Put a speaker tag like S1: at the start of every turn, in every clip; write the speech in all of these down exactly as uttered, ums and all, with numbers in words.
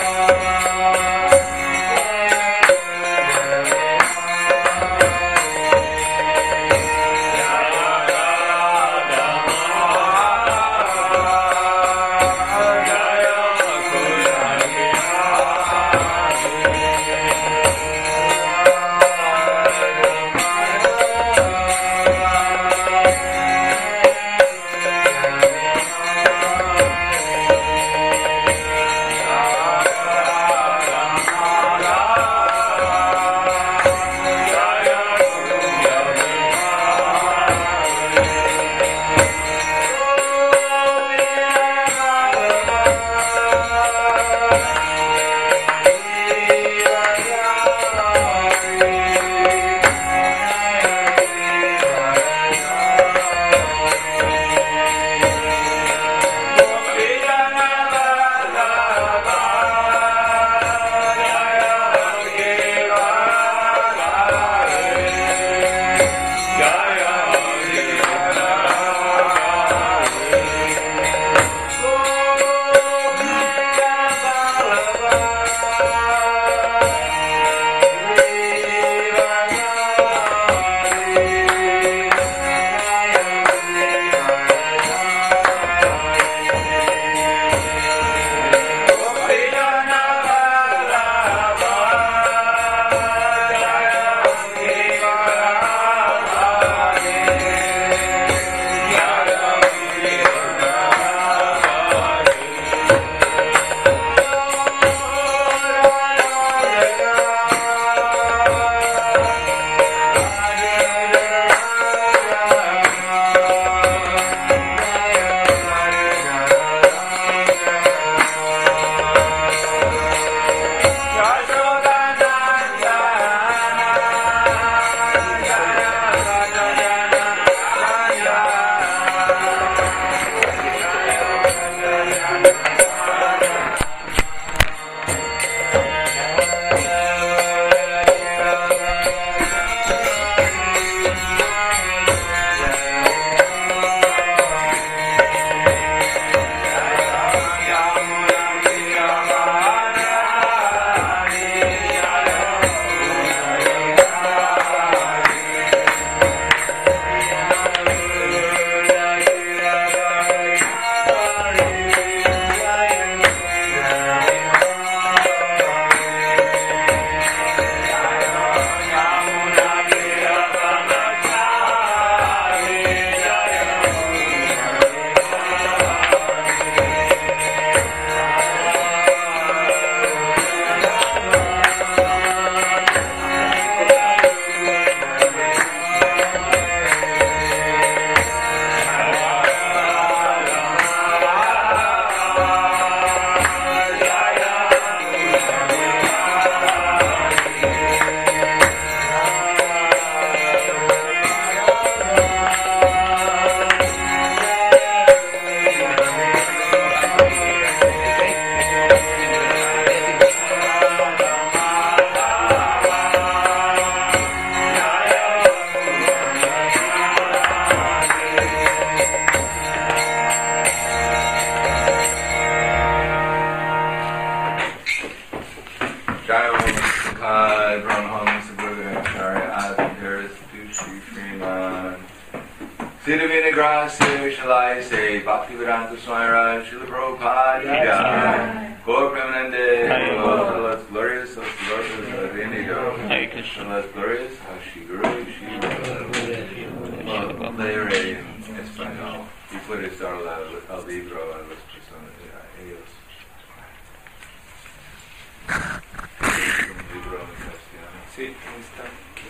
S1: Siddhavina Grasya Shalai say Bhaktivedanta Swami Raj Srila Prabhupada Jai Gaur Premanande Lord's glorious, Lord's glorious, Lord's Indigo Lord's glorious, Hashi Guru, Shiva They are en español y puede estar al libro a las personas ellos un libro en castellano. Sí, está.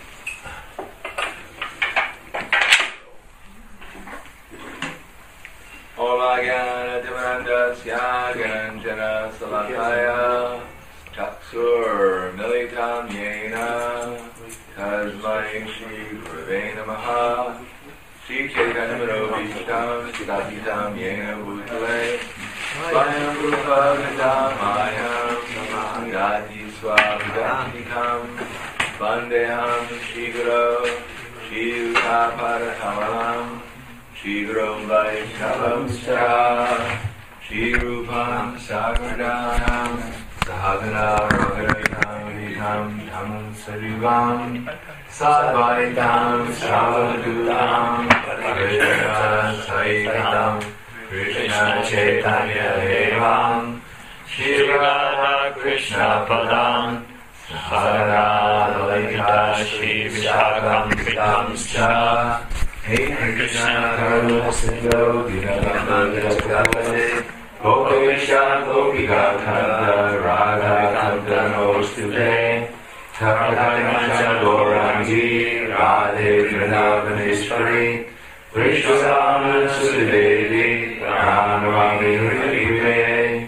S1: Ola Gyana Divanandasya Gananjana Salakaya Chaksur Militam Yena Tasmai Shri Gurave Namaha Shri Chaitanya Manobhishtam Siddhatitam Yena Bhutale Svayam Rupa Gadamayam Samahangati Swabhadatikam Vandeham Shri Guru Shri Uttaparatamalam Shri Guru Vaishnavamscha Shri Rupam Sagradhanam Saha Krishna Roharitam Dhammam Sarvam Sadvaitam Savadutam Krishna Saitam Krishna Chaitanya Devam Shri Radha Krishna Padam Sahara Lalita Shri Vishakam Pitamscha Hey Krishna Karuna Sindhu Dinamanda Jagapade Gopisha Gopika Kanta Radha Kanta Nostude Takatamacha Gorangi Radhe Vrindavaneshwari Vishwasana Sudevi Ranavami Hrive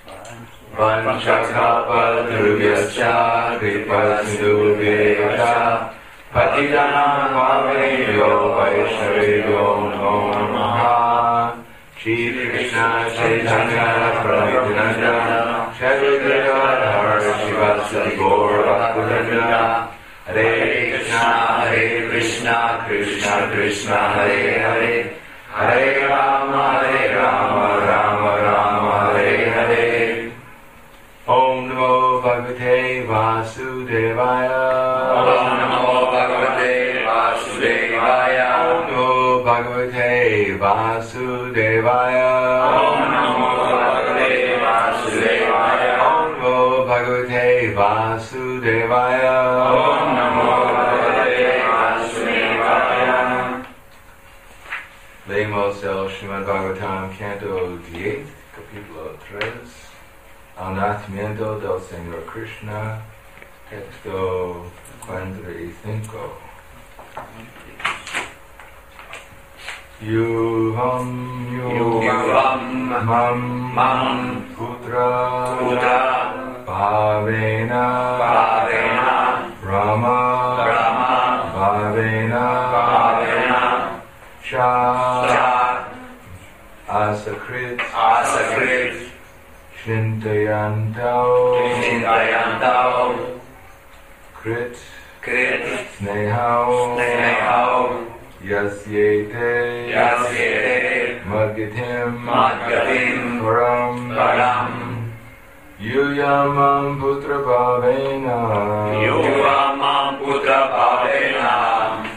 S1: Vanchakapa Druvyascha Kripa Sindhuvyecha Patitanam Paveyo Vaishnavyo Namo Namaha Shri Krishna Chaitanya Prabhu Nityananda Shri Gadadhar Shivasati Gaur Bhaktivinoda Hare Krishna Hare Krishna Krishna Krishna Hare Hare Hare Rama Hare Rama Rama Rama Hare Hare Om Namo Bhagavate Vasudevaya Om Namo Bhagavate Vasudevaya Om Namo Bhagavate Vasudevaya Om Namo Bhagavate Vasudevaya Om Namo Bhagavate Vasudevaya Om Namo Bhagavate Vasudevaya. Leemos el Srimad Bhagavatam, canto diez, capítulo tres, al nacimiento del Señor Krishna, texto cuarenta y cinco. Yuvam yuvam mam mam putra putra bhavena bhavena rama rama bhavena bhavena cha asakrit asakrit chintayantao chintayantao krit krit snehao snehao Yasyete Yasyete Madgatim Madgatim Param Param Yuyamam Putra Bhavena Yuyamam Putra Bhavena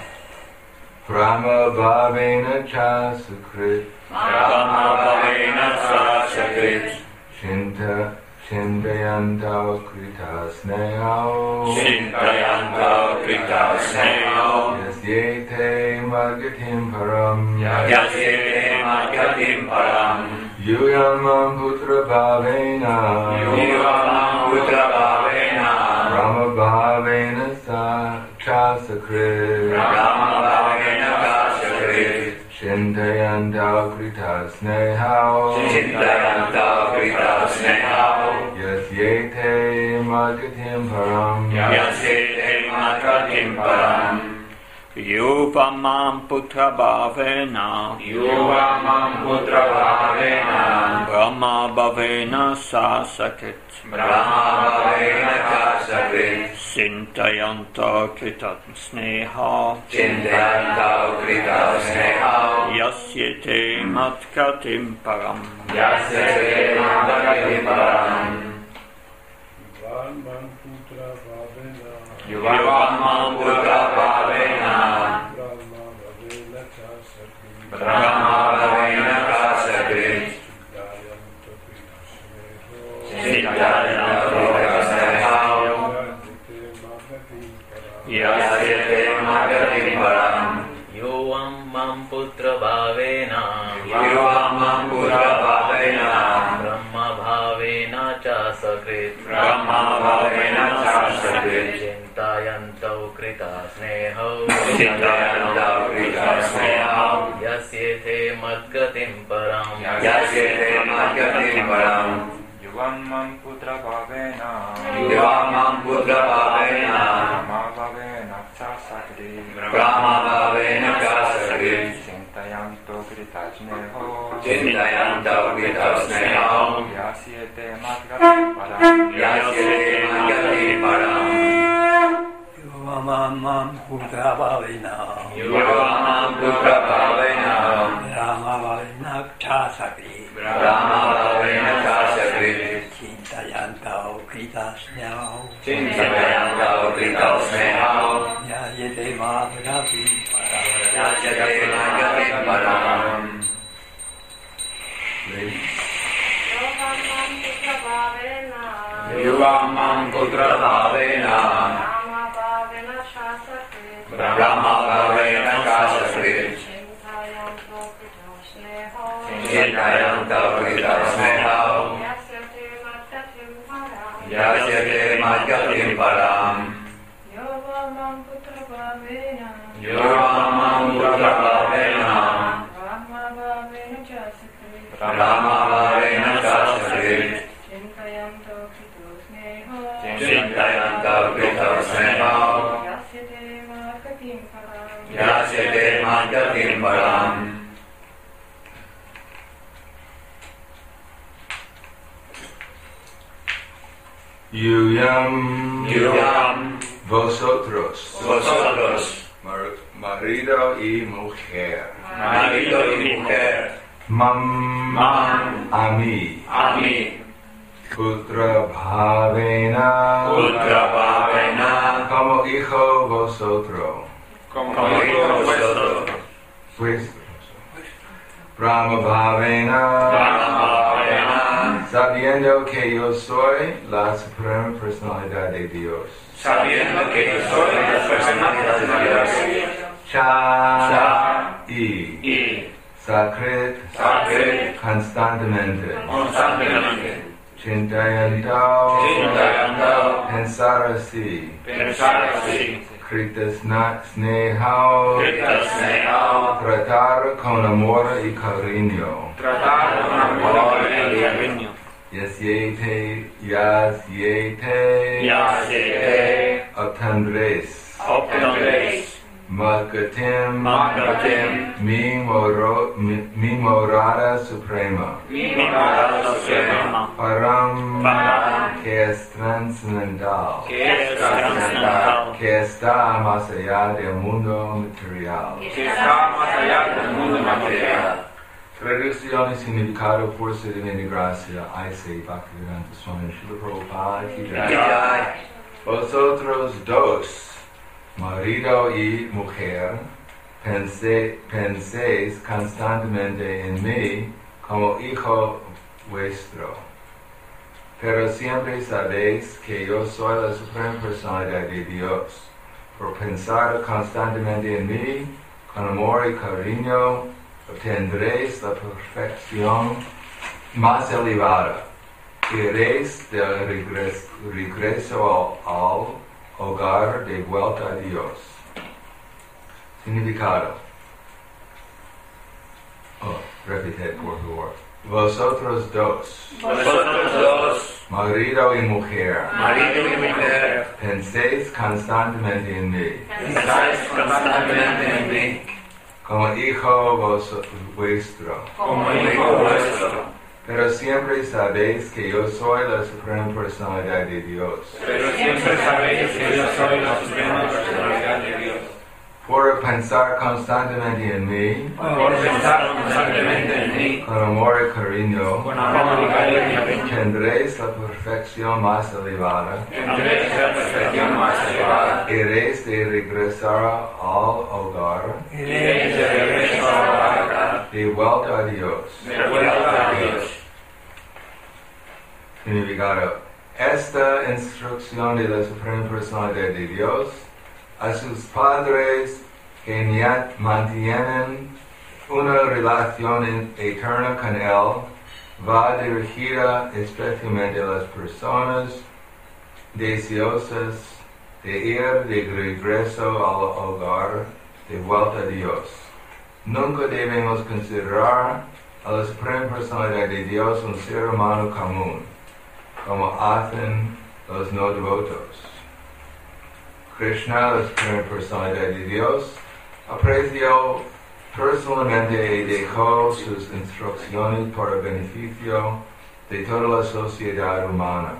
S1: Brahma Bhavena Cha Sukrit Brahma Bhavena Cha Sukrit Shinta Chintayantao Krita Snehao Chintayantao Krita Snehao Yasyete Madgatim Param Yasyete Madgatim Param Yuyamam Putra Bhavena Yuyamam Putra Bhavena Brahma Bhavena Sa Cha Sakrit Brahma Bhavena Cha Sakrit Chintayantao Krita Snehao Chintayantao Krita Snehao Yasyete Madgatim Param Yasyete Madgatim Param Yuvamam Putra Bhavena Yuvamam Putra Bhavena Brahma Bhavena Sasakit Brahma Bhavena Sasakit Chintayantao Krita Sneha Chintayantao Krita Sneha Yasyete Madgatim Param Yasyete Madgatim Param Yuvamam Putra Bhavena Yuvamam Putra Bhavena Brahma Bhavena Kasakrit Chintayantao Krita Sneha Yasyete Madgatim Param Yuvamam Putra Bhavena Yuvamam Putra Bhavena Brahma Bhavena Cha Sakrit Brahma Bhavena Cha Sakrit Chintayantao Krita Sneha Chintayantao Krita Sneha Yasyete Madgatim Param Yasyete Madgatim Param Yuvamam Putra Bhavena Yuvamam Putra Bhavena Brahma Bhavena Cha Sakrit Brahma Bhavena Cha Sakrit Chintayantao Krita Sneha Chintayantao Krita Sneha Yasyete Madgatim Param Yasyete Madgatim Param Yuvamam Putra Bhavena Yuvamam Putra Bhavena Brahma Bhavena Cha Sakrit Brahma Bhavena Cha Sakrit Chintayantao Krita
S2: Kritasnehao
S1: Chintayanta Kritasnehao
S2: Yajate Madhyatim Param
S1: Yajate Madhyatim Param. Yuvamam Putra Bhavena Brahma Bhavena Shasakrit Chintayanta Kritasnehao Yasyate Madhyatim Param.
S3: Yuvamam Putra Bhavena
S1: Yuvamam Putra Bhavena
S3: Brahma Bhavena Shasakrit
S1: Brahma Bhavena Shasakrit Chintayanta Kritasnehao Yasyate Madhyatim Param.
S4: Yuyam,
S1: Yuyam,
S4: vosotros,
S1: vosotros,
S4: mar- marido y mujer,
S1: marido y mujer,
S4: mam,
S1: mam,
S4: a mí,
S1: a mí,
S4: putra bhavena,
S1: putra bhavena,
S4: como hijo vosotros,
S1: como hijo vosotros,
S4: vuestros, Brahma bhavena,
S1: Brahma bhavena,
S4: sabiendo que yo soy la suprema personalidad de Dios,
S1: sabiendo que yo soy la personalidad de Dios,
S4: cha,
S1: Cha,
S4: y,
S1: y
S4: sakrit,
S1: Sakrit,
S4: constantemente,
S1: constantemente,
S4: chintayanta,
S1: Chintayanta,
S4: pensar así,
S1: pensar así,
S4: kritasna snehao,
S1: Kritasnehao,
S4: tratar con amor y cariño,
S1: tratar con amor y cariño,
S4: yasyete, yasyete,
S1: Yasyate,
S4: obtendréis,
S1: obtendréis,
S4: Magatim,
S1: Magatim,
S4: mi, moro, mi, mi morada suprema,
S1: mi morada suprema,
S4: Param,
S1: Param,
S4: que es trascendental,
S1: que es trascendental,
S4: que está más allá del mundo material.
S1: que está más allá del mundo material.
S4: Traducción y significado, fuerza divina y gracia, I say, Bhaktivedanta Swami Srila Prabhupada ki jai.
S1: Jai.
S4: Vosotros dos, marido y mujer, pensé, penséis constantemente en mí como hijo vuestro. Pero siempre sabéis que yo soy la suprema personalidad de Dios. Por pensar constantemente en mí, con amor y cariño, obtendréis la perfección más elevada. Iréis del regreso, regreso al, al hogar de vuelta a Dios. Significado. Oh, repite, por favor. Vosotros dos,
S1: Vosotros dos,
S4: marido y mujer,
S1: marido y mujer,
S4: penséis constantemente en mí,
S1: pensáis constantemente en mí,
S4: como hijo vos, vuestro.
S1: como hijo vuestro,
S4: Pero siempre sabéis que yo soy la suprema personalidad de Dios.
S1: pero siempre sabéis que yo soy la suprema personalidad de Dios.
S4: Por pensar constantemente en mí,
S1: Por pensar constantemente en mí,
S4: con amor y cariño,
S1: con amor y cariño,
S4: tendréis la perfección más elevada.
S1: tendréis la perfección más elevada.
S4: Iréis de regresar al hogar,
S1: Iréis de regreso a la hogar,
S4: de vuelta a Dios.
S1: de vuelta a Dios.
S4: Significado. Esta instrucción de la suprema personalidad de Dios a sus padres que mantienen una relación eterna con Él va dirigida especialmente a las personas deseosas de ir de regreso al hogar, de vuelta a Dios. Nunca debemos considerar a la suprema personalidad de Dios un ser humano común, como hacen los no devotos. Krishna, la suprema personalidad de Dios, apreció personalmente y dejó sus instrucciones para el beneficio de toda la sociedad humana.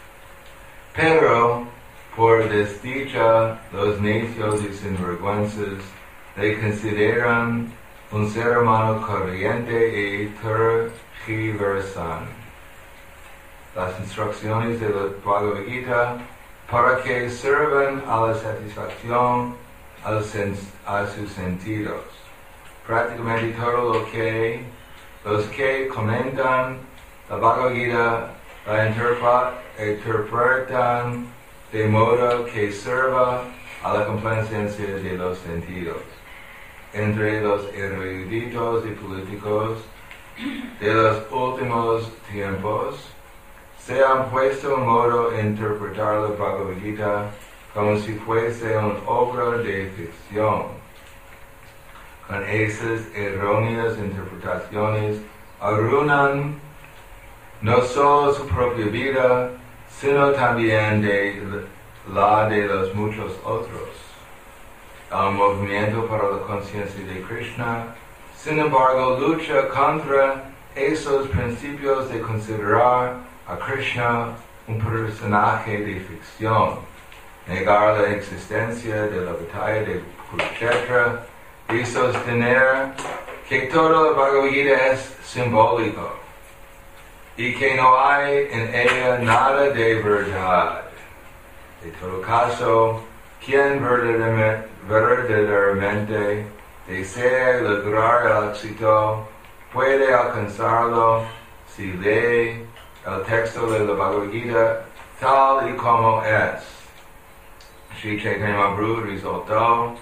S4: Pero, por desdicha, los necios y sinvergüenzas le consideran un ser humano corriente y tergiversan. las instrucciones de la Bhagavad Gita para que sirvan a la satisfacción a, los sen- a sus sentidos. Prácticamente todo lo que los que comentan la Bhagavad Gita la interpre- interpretan de modo que sirva a la complacencia de los sentidos. Entre los eruditos y políticos de los últimos tiempos se han puesto en modo de interpretar la Bhagavad Gita como si fuese una obra de ficción. Con esas erróneas interpretaciones arruinan no solo su propia vida, sino también de la de los muchos otros. El movimiento para la conciencia de Krishna, sin embargo, lucha contra esos principios de considerar a Krishna un personaje de ficción, negar la existencia de la batalla de Kurukshetra y sostener que todo el Bhagavad Gita es simbólico y que no hay en ella nada de verdad. En todo caso, quien verdaderamente, verdaderamente desea lograr el éxito puede alcanzarlo si lee el texto de la Bhagavad Gita tal y como es. Sri Chaitanya Mahaprabhu resaltó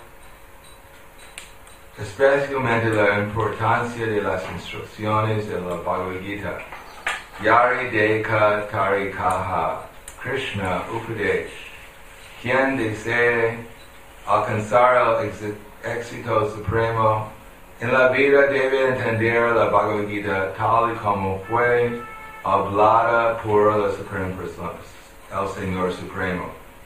S4: especialmente la importancia de las instrucciones de la Bhagavad Gita. Yari Deka Tarikaha Krishna Upadesh. Quien desee alcanzar el éxito supremo en la vida debe entender la Bhagavad Gita tal y como fue hablada por la Suprema Persona, el Señor Supremo.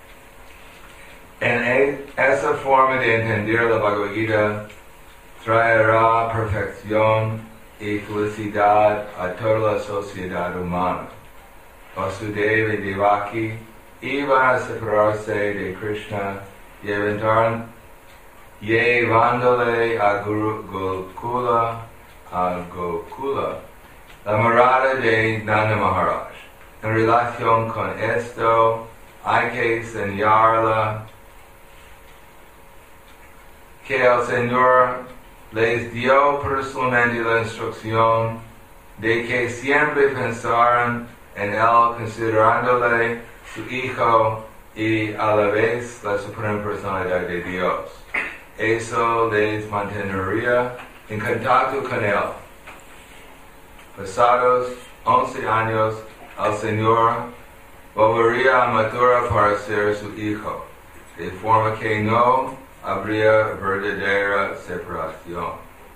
S4: En esa forma de entender la Bhagavad Gita traerá perfección y felicidad a toda la sociedad humana. Vasudeva y Devaki iban a separarse de Krishna y aventaron llevándole a Gokula, a Gokula, la morada de Nanda Maharaj. En relación con esto, hay que señalarla que el Señor les dio personalmente la instrucción de que siempre pensaran en Él considerándole su Hijo y a la vez la Suprema Personalidad de Dios. Eso les mantendría en contacto con Él. Pasados once años, el Señor volvería a Mathura para ser su Hijo, de forma que no habría verdadera separación.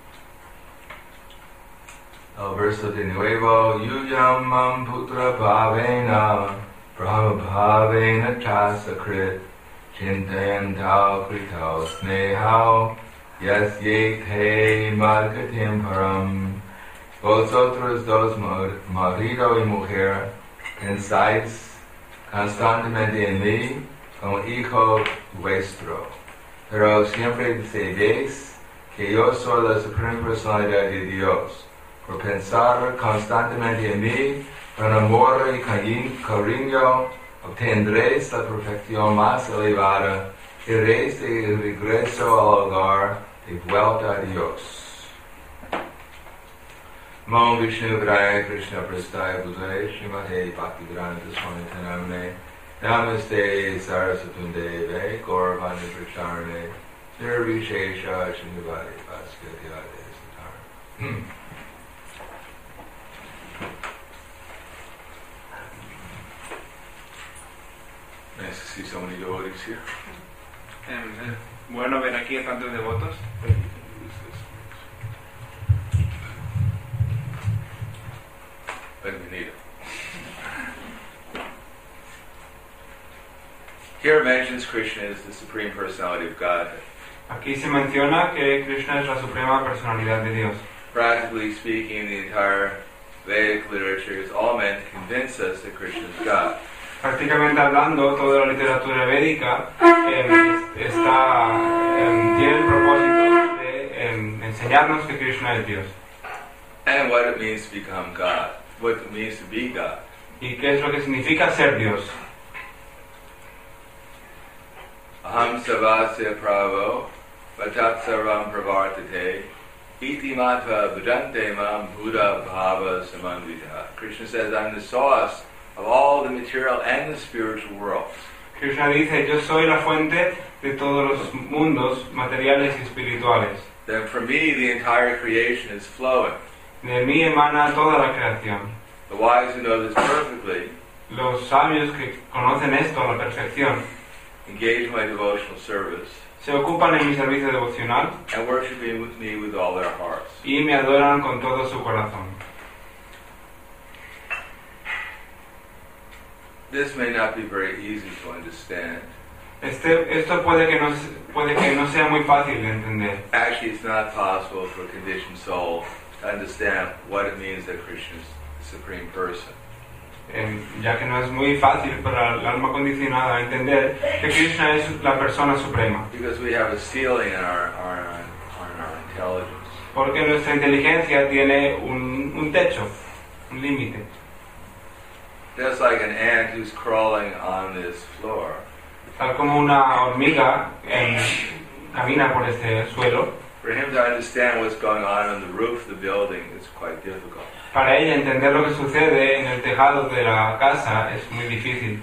S4: El verso de nuevo, Yuyamam putra bhavena, brahma bhavena chasakrit, chintayantao kritao snehao, yasyekhe margatim param. Vosotros dos, marido y mujer, pensáis constantemente en mí como hijo vuestro. Pero siempre sabéis que yo soy la Suprema Personalidad de Dios. Por pensar constantemente en mí, con amor y cariño, obtendréis la perfección más elevada, iréis de regreso al hogar, de vuelta a Dios. Om Vishnu Padaya Krishna Prastaya Bhutale Srimate Bhaktivedanta Swami Tanamane Namaste Saraswati Deve Gauravani Pracharane Nirvishesha Shinivadi Bhaskyatyade Satar. Nice to see so many devotees here.
S5: Eh, bueno ver aquí a tantos devotos.
S1: Bienvenido. Here mentions Krishna as the Supreme Personality of Godhead.
S5: Aquí se menciona que Krishna es la suprema personalidad de Dios.
S1: Practically speaking, the entire Vedic literature is all meant to convince us that Krishna is God.
S5: Prácticamente hablando, toda la literatura védica eh, está, eh, tiene el propósito de eh, enseñarnos que Krishna es Dios.
S1: And what it means to become God. What it means to be God.
S5: ¿Y qué es lo que significa ser Dios?
S1: Aham savasya pravo, vatat sarvam pravartate, iti mata bhajante mam buddha bhava samandita. Krishna says, I'm the source of all the material and the spiritual worlds.
S5: Krishna dice, yo soy la fuente de todos los mundos materiales y espirituales.
S1: Then for me the entire creation is flowing.
S5: De mí emana toda la creación.
S1: The wise who know this perfectly
S5: Los sabios que conocen esto a la perfección
S1: engage in my devotional service
S5: se ocupan en mi servicio devocional
S1: and worship me with, me with all their hearts.
S5: y me adoran con todo su corazón.
S1: This may not be very easy to understand.
S5: Este, esto puede que, no, puede que no sea muy fácil de entender.
S1: Actually, it's not possible for a conditioned soul to understand what it means that Krishna is the Supreme Person.
S5: Eh, ya que no es muy fácil para el alma condicionada entender que Krishna es la persona suprema.
S1: Because we have a ceiling in our, our, our, our intelligence.
S5: Porque nuestra inteligencia tiene un, un techo, un límite.
S1: Just like an ant who's crawling on this floor,
S5: Tal como una hormiga eh, camina por este suelo,
S1: for him to understand what's going on on the roof of the building is quite difficult.
S5: para ella entender lo que sucede en el tejado de la casa es muy difícil.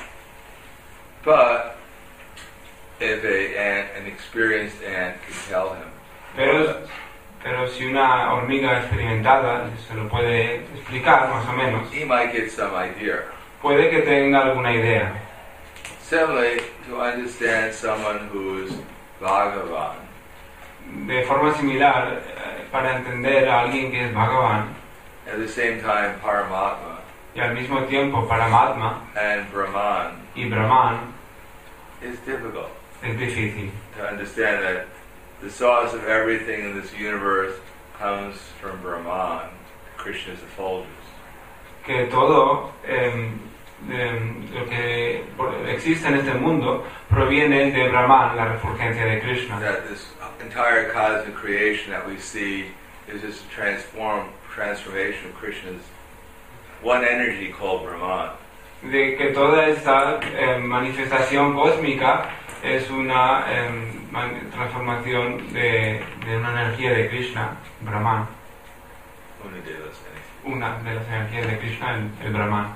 S1: But if a ant, an experienced ant can tell him,
S5: Pero, pero si una hormiga experimentada se lo puede explicar más o menos,
S1: he might get some idea.
S5: puede que tenga alguna idea.
S1: Similarly, to understand someone who's Bhagavan,
S5: De forma similar, eh, para entender a alguien que es Bhagavan
S1: at the same time Paramatma
S5: y al mismo tiempo Paramatma
S1: and Brahman,
S5: y Brahman,
S1: is difficult
S5: es difícil.
S1: to understand that the source of everything in this universe comes from Brahman, Krishna's effulgence.
S5: Que todo eh, de, lo que existe en este mundo proviene de Brahman, la refulgencia de Krishna.
S1: That this entire cosmic creation that we see is just a transform, transformation of Krishna's one energy called Brahman.
S5: De que toda esta eh, manifestación cósmica es una eh, man- transformación de, de una energía de Krishna, Brahman,
S1: Una de las energías.
S5: una de las energías de Krishna, el, el Brahman.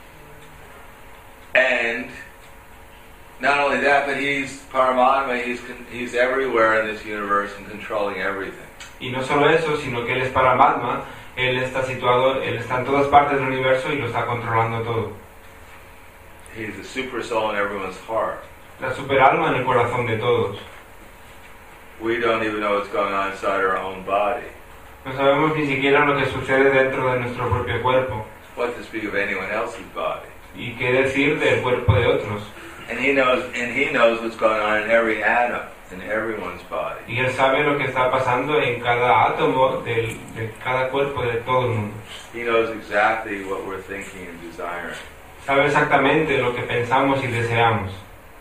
S1: And not only that, but he's Paramatma, he's, con- he's everywhere in this universe and controlling everything.
S5: Y no solo eso, sino que él es Paramatma, él está situado, él está en todas partes del universo y lo está controlando todo.
S1: He's the super soul in everyone's heart.
S5: La superalma en el corazón de todos.
S1: We don't even know what's going on inside our own body.
S5: No sabemos ni siquiera lo que sucede dentro de nuestro propio cuerpo.
S1: What to speak of anyone else's body.
S5: Y qué decir del cuerpo de otros.
S1: And he knows, and he knows what's going on in every atom, in everyone's body.
S5: Y él sabe lo que está pasando en cada átomo del, de cada cuerpo de todo el mundo.
S1: He knows exactly what we're thinking and desiring.
S5: Sabe exactamente lo que pensamos y deseamos.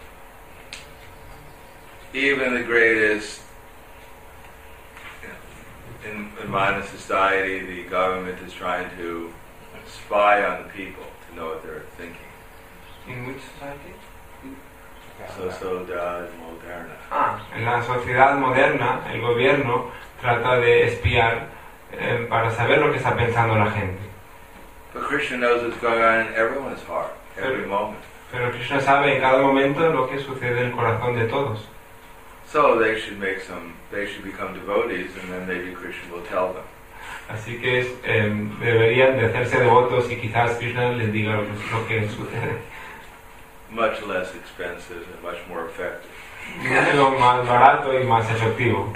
S1: Even the greatest, you know, in, in modern society, the government is trying to spy on the people to know what they're thinking.
S5: ¿En which society?
S1: Sociedad moderna.
S5: Ah, en la sociedad moderna, el gobierno trata de espiar eh, para saber lo que está pensando la gente.
S1: But Krishna knows what's going on in everyone's heart, every moment.
S5: Pero Krishna sabe en cada momento lo que sucede en el corazón de todos.
S1: So they should make some, they should become devotees, and then maybe Krishna will tell them.
S5: Así que es, eh, deberían de hacerse devotos y quizás Krishna les diga lo, lo que sucede.
S1: Much less expensive and much more effective.
S5: Lo más barato y más efectivo.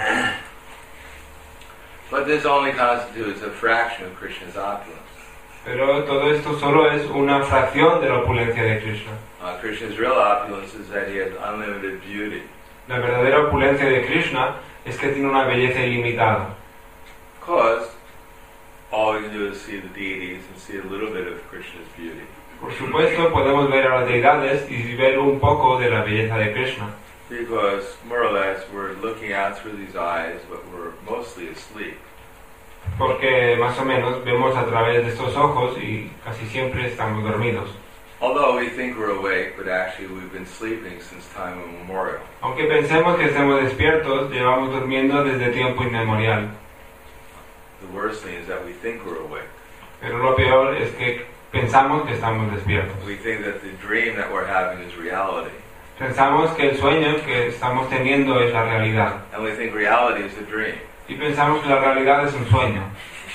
S1: But this only constitutes a fraction of Krishna's opulence.
S5: Pero todo esto solo es una fracción de la opulencia de Krishna.
S1: Uh, Krishna's real opulence is that he has unlimited beauty.
S5: La verdadera opulencia de Krishna es que tiene una belleza ilimitada.
S1: Because all we can do is see the deities and see a little bit of Krishna's beauty.
S5: Por supuesto, podemos ver a las deidades y ver un poco de la belleza de Krishna.
S1: Because more or less we're looking out through these eyes, but we're mostly asleep.
S5: porque más o menos vemos a través de estos ojos y casi siempre estamos dormidos.
S1: Although we think we're awake, but actually we've been sleeping since time immemorial.
S5: Aunque pensemos que estemos despiertos, llevamos durmiendo desde tiempo inmemorial.
S1: The worst thing is that we think we're awake.
S5: Pero lo peor es que pensamos que estamos despiertos.
S1: We think that the dream that we're having is reality.
S5: Pensamos que el sueño que estamos teniendo es la realidad.
S1: And we think reality is a dream.
S5: Y pensamos que la realidad es un sueño.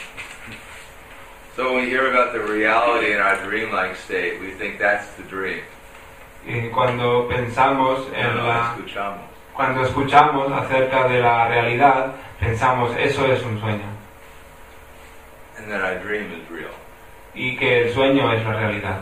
S1: So when we hear about the reality in our dreamlike state, we think that's the dream.
S5: Y cuando pensamos en
S1: No,
S5: la...
S1: escuchamos.
S5: Cuando escuchamos acerca de la realidad, pensamos eso es un sueño.
S1: And that our dream is real.
S5: Y que el sueño es la realidad.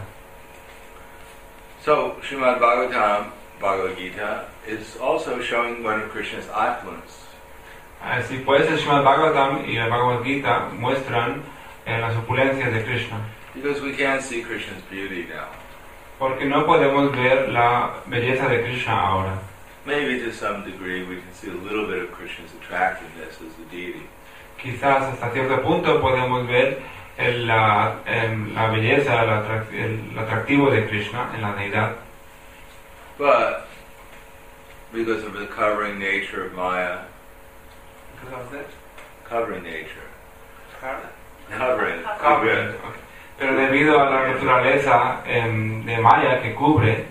S1: So, Srimad Bhagavatam, Bhagavad Gita, is also showing one of Krishna's opulence.
S5: Así pues, el Srimad Bhagavatam y el Bhagavad Gita muestran eh, las opulencias de Krishna.
S1: Because we can't see Krishna's beauty now.
S5: Porque no podemos ver la belleza de Krishna ahora.
S1: Maybe to some degree we can see a little bit of Krishna's attractiveness as a deity.
S5: Quizás hasta cierto punto podemos ver el, la, el, la belleza, el, atrac el atractivo de Krishna en la deidad.
S1: But, because of the covering nature of Maya, covering nature, covering, covering.
S5: Pero debido a la naturaleza eh, de Maya que cubre,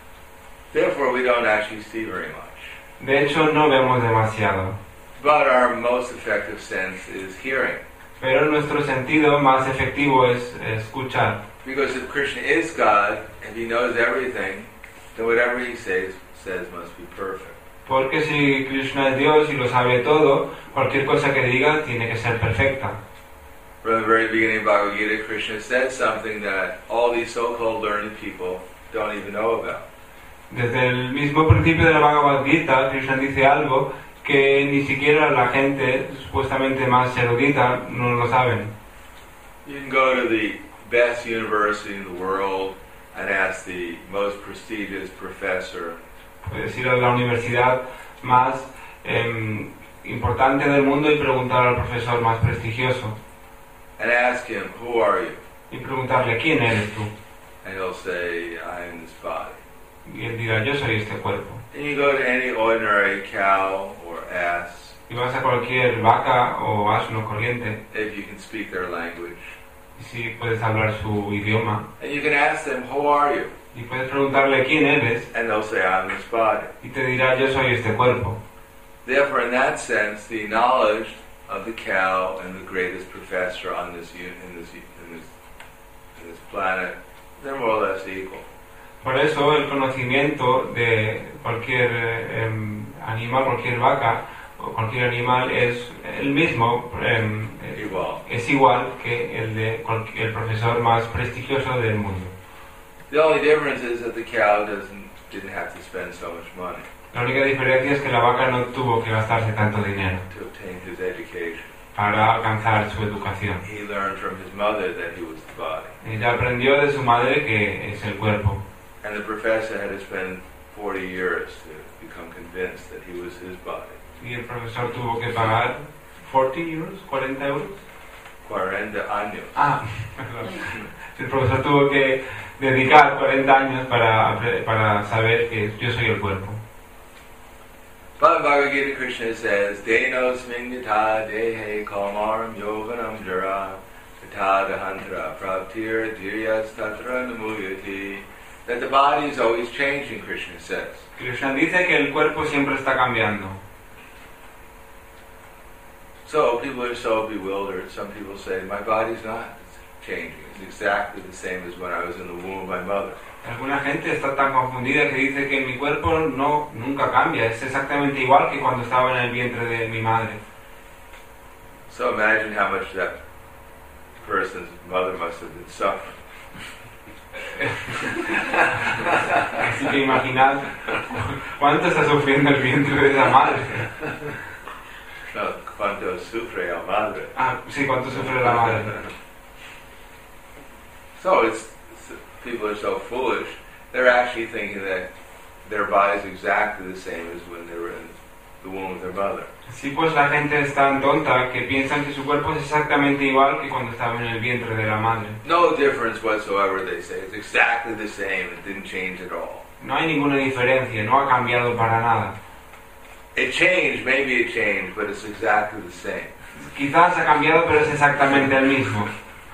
S1: Therefore we don't actually see very much.
S5: de hecho no vemos demasiado.
S1: But our most effective sense is hearing.
S5: Pero nuestro sentido más efectivo es escuchar.
S1: Because if Krishna is God, and He knows everything, then whatever He says, says must be perfect.
S5: Porque si Krishna es Dios y lo sabe todo, cualquier cosa que diga tiene que ser perfecta.
S1: From the very beginning of Bhagavad Gita, Krishna said something that all these so-called learned people don't even know about.
S5: Desde el mismo principio de la Bhagavad Gita, Krishna dice algo que ni siquiera la gente supuestamente más erudita no lo saben.
S1: You can go to the best university in the world and ask the most prestigious professor,
S5: Puedes ir a la universidad más eh, importante del mundo y preguntar al profesor más prestigioso.
S1: and ask him, who are you?
S5: Y preguntarle, ¿quién eres tú?
S1: And he'll say, I am this body.
S5: Y él dirá, yo soy este cuerpo.
S1: And you go to any ordinary cow or ass,
S5: Y vas a cualquier vaca o asno corriente,
S1: if you can speak their language,
S5: y si puedes hablar su idioma,
S1: and you can ask them, who are you?
S5: y puedes preguntarle quién eres,
S1: And they'll say, I'm this body.
S5: y te dirá, yo soy este cuerpo.
S1: Therefore, in that sense, the knowledge of the cow and the greatest professor on this un- in this in this in this planet, they're more or less equal.
S5: Por eso el conocimiento de cualquier eh, em, animal, cualquier vaca o cualquier animal es el mismo, em, eh,
S1: Igual.
S5: es igual que el de cualquier, el profesor más prestigioso del mundo.
S1: The only difference is that the cow doesn't didn't have to spend so much money
S5: La única diferencia es que la vaca no tuvo que gastarse tanto dinero
S1: to obtain his education.
S5: para alcanzar su educación.
S1: He learned from his mother that he was the body.
S5: Ella aprendió de su madre que es el cuerpo.
S1: And the professor had to spend forty years to become convinced that he was his body.
S5: Y el profesor tuvo que pagar cuarenta euros, cuarenta euros.
S1: cuarenta años.
S5: Ah, perdón. El profesor tuvo que dedicar cuarenta años para, para saber que yo soy el cuerpo.
S1: But in Bhagavad Gita, Krishna says, Denosmin yata dehe kalmaram yovanam jara yata dahantra praptir dhiryas tatra namuyati. That the body is always changing, Krishna says.
S5: Krishna dice que el cuerpo siempre está cambiando.
S1: So people are so bewildered. Some people say, my body's not changing. It's exactly the same as when I was in the womb of my mother.
S5: Alguna gente está tan confundida que dice que mi cuerpo no, nunca cambia. Es exactamente igual que cuando estaba en el vientre de mi madre.
S1: So imagine how much that person's mother must have been suffering.
S5: Así que imaginad cuánto está sufriendo el vientre de esa madre.
S1: No, cuánto sufre la madre.
S5: Ah, sí, cuánto sufre la madre.
S1: So it's, it's people are so foolish. They're actually thinking that their body is exactly the same as when they were in the womb of their mother.
S5: Así pues la gente es tan tonta que piensan que su cuerpo es exactamente igual que cuando estaba en el vientre de la madre.
S1: No difference whatsoever, they say. It's exactly the same. It didn't change at all.
S5: No hay ninguna diferencia, no ha cambiado para nada.
S1: It changed, maybe it changed, but it's exactly the same.
S5: Quizás ha cambiado, pero es exactamente el mismo.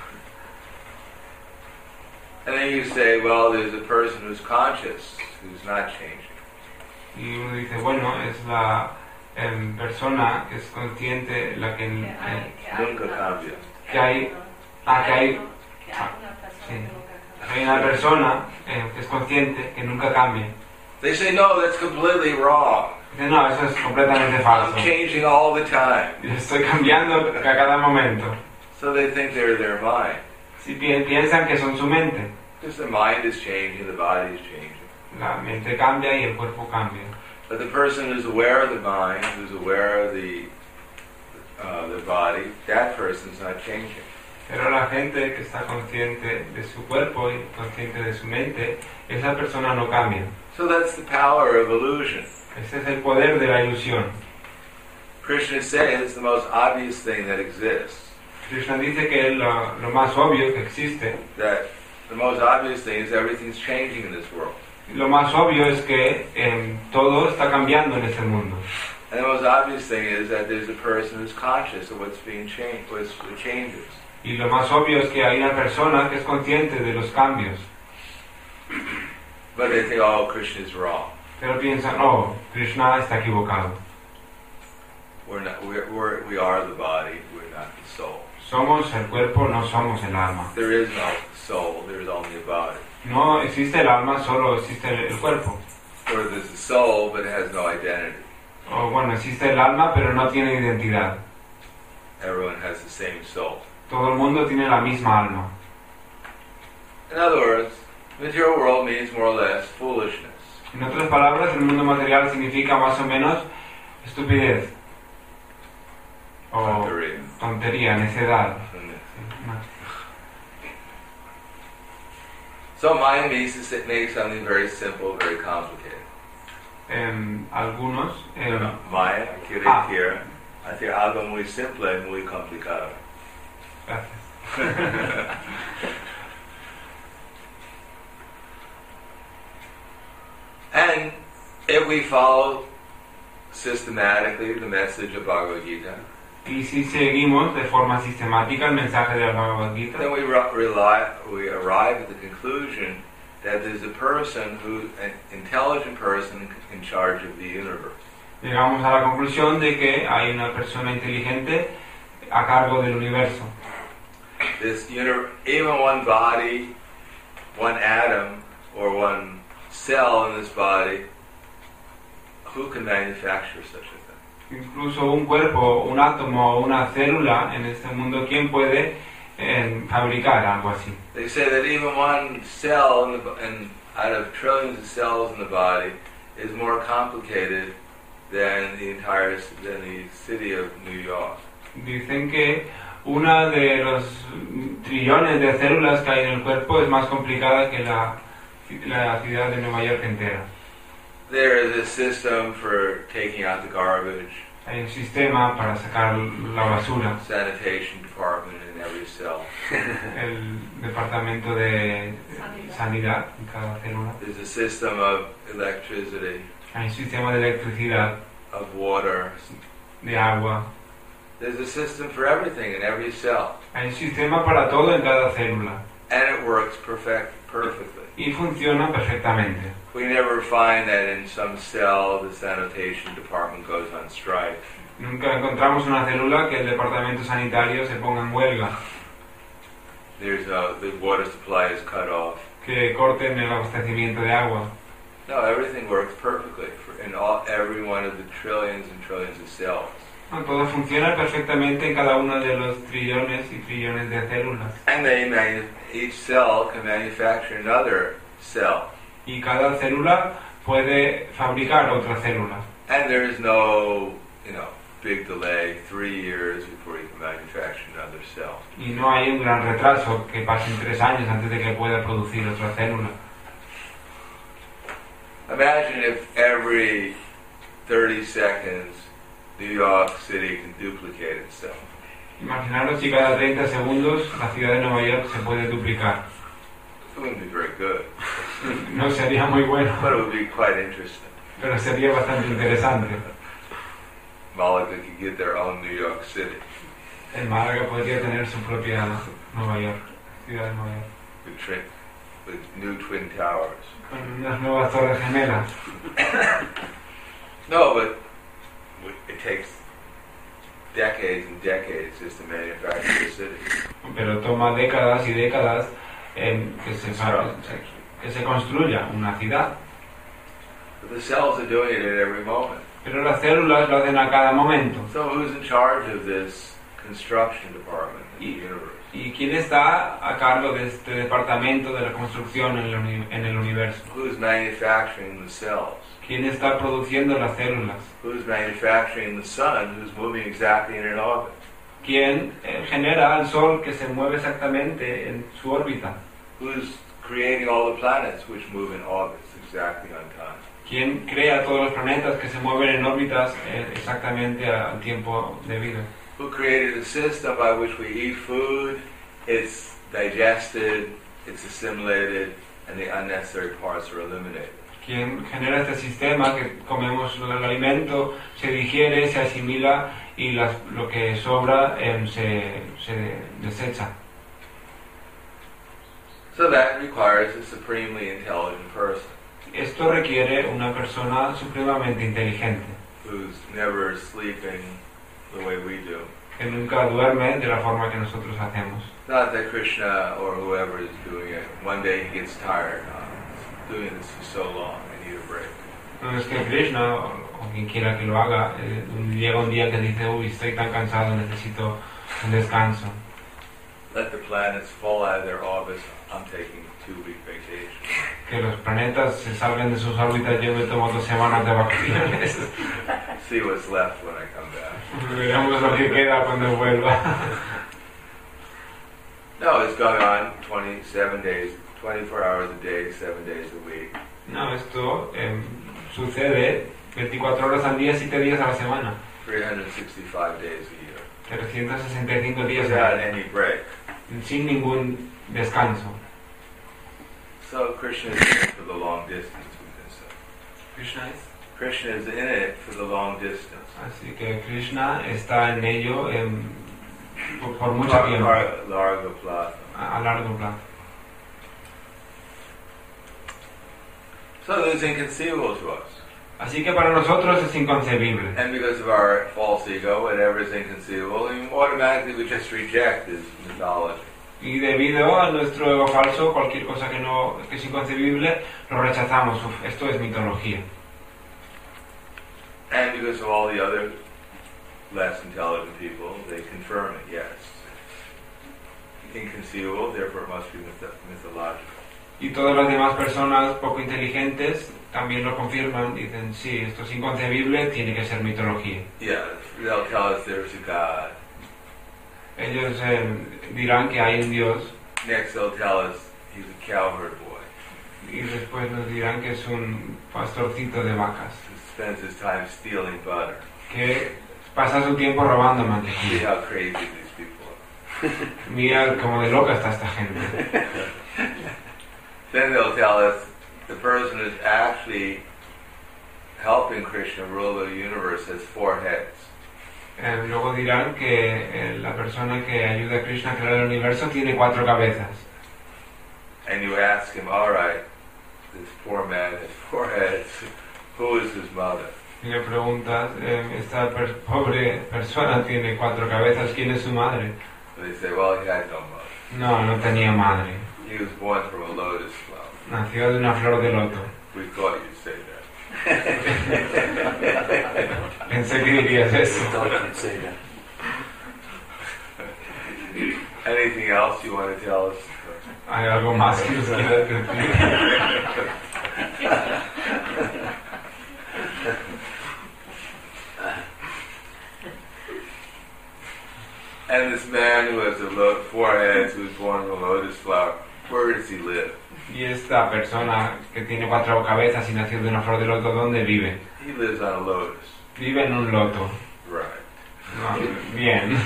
S1: And then you say, well, there's a person who's conscious, who's not changing.
S5: Y uno dice, bueno, es la eh, persona que es consciente la que... Eh,
S1: Nunca cambia.
S5: que hay... Ah, que hay... Ah, sí. Hay una persona eh, que es consciente que nunca cambia.
S1: They say, no, that's completely wrong.
S5: Dice, no, eso es completamente
S1: I'm
S5: falso.
S1: changing all the time.
S5: Estoy cambiando a cada momento.
S1: So they think they're their mind.
S5: Si pi- piensan que son su mente.
S1: Because the mind is changing, the body is changing.
S5: La mente cambia y el cuerpo cambia.
S1: But the person who's aware of the mind, who's aware of the uh, the body, that person's not changing.
S5: Pero la gente que está consciente de su cuerpo y consciente de su mente, esa persona no cambia.
S1: So that's the power of illusion.
S5: Ese es el poder de la ilusión.
S1: Krishna says it's the most obvious thing that exists.
S5: Krishna dice que lo, lo más obvio que existe,
S1: That the most obvious thing is everything's changing in this world.
S5: lo más obvio es que eh, todo está cambiando en este mundo.
S1: And the most obvious thing is that there's a person who's conscious of what's being changed, what's the changes.
S5: Y lo más obvio es que hay una persona que es consciente de los cambios.
S1: But they think, oh, Krishna is wrong.
S5: Pero piensan, oh, Krishna está equivocado.
S1: We're not. We're, we're we are the body. We're not the soul.
S5: Somos el cuerpo, no somos el alma.
S1: There is no soul. There is only a body.
S5: No existe el alma, solo existe el, el cuerpo.
S1: Or there's a soul, but it has no identity.
S5: O bueno, existe el alma, pero no tiene identidad.
S1: Everyone has the same soul.
S5: Todo el mundo tiene la misma alma.
S1: In other words, material world means more or less foolishness.
S5: En otras palabras, el mundo material significa más o menos estupidez. O
S1: Tontería.
S5: tontería, necedad.
S1: So mind means to make something very simple, very complicated.
S5: Eh, algunos... Eh,
S1: Maya quiere
S5: Ah.
S1: decir hacer algo muy simple, muy complicado.
S5: gracias.
S1: And if we follow systematically the message of Bhagavad Gita,
S5: Y si seguimos de forma sistemática el mensaje de la Bhagavad Gita,
S1: then we, re- rely, we arrive at the conclusion that there's a person who, an intelligent person in charge of the universe.
S5: llegamos a la conclusión de que hay una persona inteligente a cargo del universo.
S1: This uni- even one body, one atom, or one cell in this body, who can manufacture such a thing?
S5: Incluso un cuerpo, un átomo o una célula en este mundo, ¿quién puede eh, fabricar algo así?
S1: They say that even one cell in the, bo- in, out of trillions of cells in the body is more complicated than the entire than the city of New York.
S5: Dicen que una de los trillones de células que hay en el cuerpo es más complicada que la, la ciudad de Nueva York entera.
S1: There is a system for taking out the garbage,
S5: Hay un sistema para sacar la basura,
S1: sanitation department in every cell.
S5: el departamento de sanidad en cada célula.
S1: There's a system of electricity,
S5: Hay un sistema de electricidad,
S1: of water.
S5: de agua.
S1: There's a system for everything in every cell.
S5: Hay un sistema para todo en cada célula.
S1: And it works perfect, perfectly.
S5: Y funciona perfectamente.
S1: We never find that in some cell the sanitation department goes on strike.
S5: Nunca encontramos una célula que el departamento sanitario se ponga en huelga,
S1: There's a, the water supply is cut off.
S5: que corten el abastecimiento de agua.
S1: No, everything works perfectly for, in all, every one of the trillions and trillions of cells.
S5: No, todo funciona perfectamente en cada uno de los trillones y trillones de células.
S1: And they manu- each cell can manufacture another cell.
S5: Y cada célula puede fabricar otra célula.
S1: And there is no, you know, big delay, three years before you can manufacture another cell.
S5: Y no hay un gran retraso, que pasen tres años antes de que pueda producir otra célula.
S1: Imagine if every thirty seconds, New York City can duplicate itself.
S5: Imaginaros si cada treinta segundos la ciudad de Nueva York se puede duplicar.
S1: It wouldn't be very good,
S5: No sería muy bueno,
S1: but it would be quite interesting.
S5: pero sería bastante interesante.
S1: Malaga could get their own New York City
S5: El Málaga podría tener su propia Nueva York, ciudad de Nueva York,
S1: with, tri- with new twin towers.
S5: con unas nuevas torres gemelas.
S1: No, but it takes decades and decades just to manufacture a city.
S5: Pero toma décadas y décadas en que se, fa- que se construya una ciudad.
S1: But the cells are doing it at every moment.
S5: Pero las células lo hacen a cada momento.
S1: So who's in charge of this construction department in the universe?
S5: ¿Y quién está a cargo de este departamento de la construcción en el, uni- en el universo?
S1: Who's manufacturing the cells?
S5: ¿Quién está produciendo las células?
S1: Who's manufacturing the sun, who's moving exactly in an orbit?
S5: ¿Quién eh, genera al Sol que se mueve exactamente en su órbita?
S1: Who's creating all the planets which move in orbits exactly on time?
S5: ¿Quién crea todos los planetas que se mueven en órbitas eh, exactamente al tiempo debido?
S1: Who created a system by which we eat food, it's digested, it's assimilated, and the unnecessary parts are eliminated?
S5: ¿Quién genera este sistema que comemos el alimento, se digiere, se asimila y las, lo que sobra eh, se, se desecha?
S1: So that requires a supremely intelligent person
S5: Esto requiere una persona supremamente inteligente,
S1: who's never sleeping the way we do.
S5: que nunca duerme de la forma que nosotros hacemos.
S1: Not that Krishna or whoever is doing it, one day he gets tired. Uh, doing this for so long, I need a break.
S5: No es que Krishna o, o quien quiera que lo haga, eh, llega un día que dice, uy, estoy tan cansado, necesito un descanso.
S1: Let the planets fall out of their orbits, I'm taking two week vacation.
S5: Que los planetas se salgan de sus órbitas, yo me tomo dos semanas de vacaciones.
S1: See what's left when I come back.
S5: Veremos lo que queda cuando vuelva.
S1: No, it's going on twenty-seven days, twenty-four hours a day, seven days a week.
S5: No, esto eh, sucede veinticuatro horas al día, siete días a la semana.
S1: three hundred sixty-five days a year.
S5: trescientos sesenta y cinco días
S1: Without
S5: al año,
S1: any break.
S5: sin ningún descanso.
S1: So Krishna is in it for the long distance, we can say.
S5: Krishna es.
S1: Krishna is in it for the long distance.
S5: Así que Krishna está en ello em, por, por mucho
S1: Lar-
S5: tiempo,
S1: lar- Larga plata.
S5: a, a largo plazo.
S1: So it's inconceivable to us.
S5: Así que para nosotros es inconcebible.
S1: And because of our false ego, whatever is inconceivable, and automatically we just reject this mythology.
S5: Y debido a nuestro ego falso, cualquier cosa que no que es inconcebible, lo rechazamos. Uf, esto es mitología.
S1: And because of all the other less intelligent people, they confirm it, yes. Inconceivable, therefore it must be myth- mythological.
S5: Y todas las demás personas poco inteligentes también lo confirman, dicen, sí, esto es inconcebible, tiene que ser mitología.
S1: Yeah, they'll tell us there's a God.
S5: Ellos eh, dirán que hay un Dios
S1: Next they'll tell us he's a cowherd boy.
S5: y después nos dirán que es un pastorcito de vacas,
S1: Who spends his time stealing butter.
S5: que pasa su tiempo robando
S1: See
S5: mantequilla.
S1: how crazy these people are.
S5: Mira cómo de loca está esta gente.
S1: Then they'll tell us the person who's actually helping Krishna rule the universe has four heads.
S5: Eh, luego dirán que eh, la persona que ayuda a Krishna a crear el universo tiene cuatro cabezas.
S1: And you ask him, all right, this poor man has four heads. Who is his mother?
S5: Y le preguntas, eh, esta per- pobre persona tiene cuatro cabezas, ¿quién es su madre?
S1: So they say, well, he had no mother.
S5: No, no tenía madre.
S1: He was born from a lotus flower.
S5: Nació de una flor de loto.
S1: We thought you'd say that.
S5: Pensé que dirías eso.
S1: Anything else you want to tell us?
S5: ¿Hay algo más que nos quieras decir?
S1: And this man who has a lo- four heads, who was born from a lotus flower, where does he live?
S5: Y esta persona que tiene cuatro cabezas y nació de una flor de loto, ¿dónde vive?
S1: He lives on a lotus.
S5: Vive en un loto.
S1: Right.
S5: No, bien.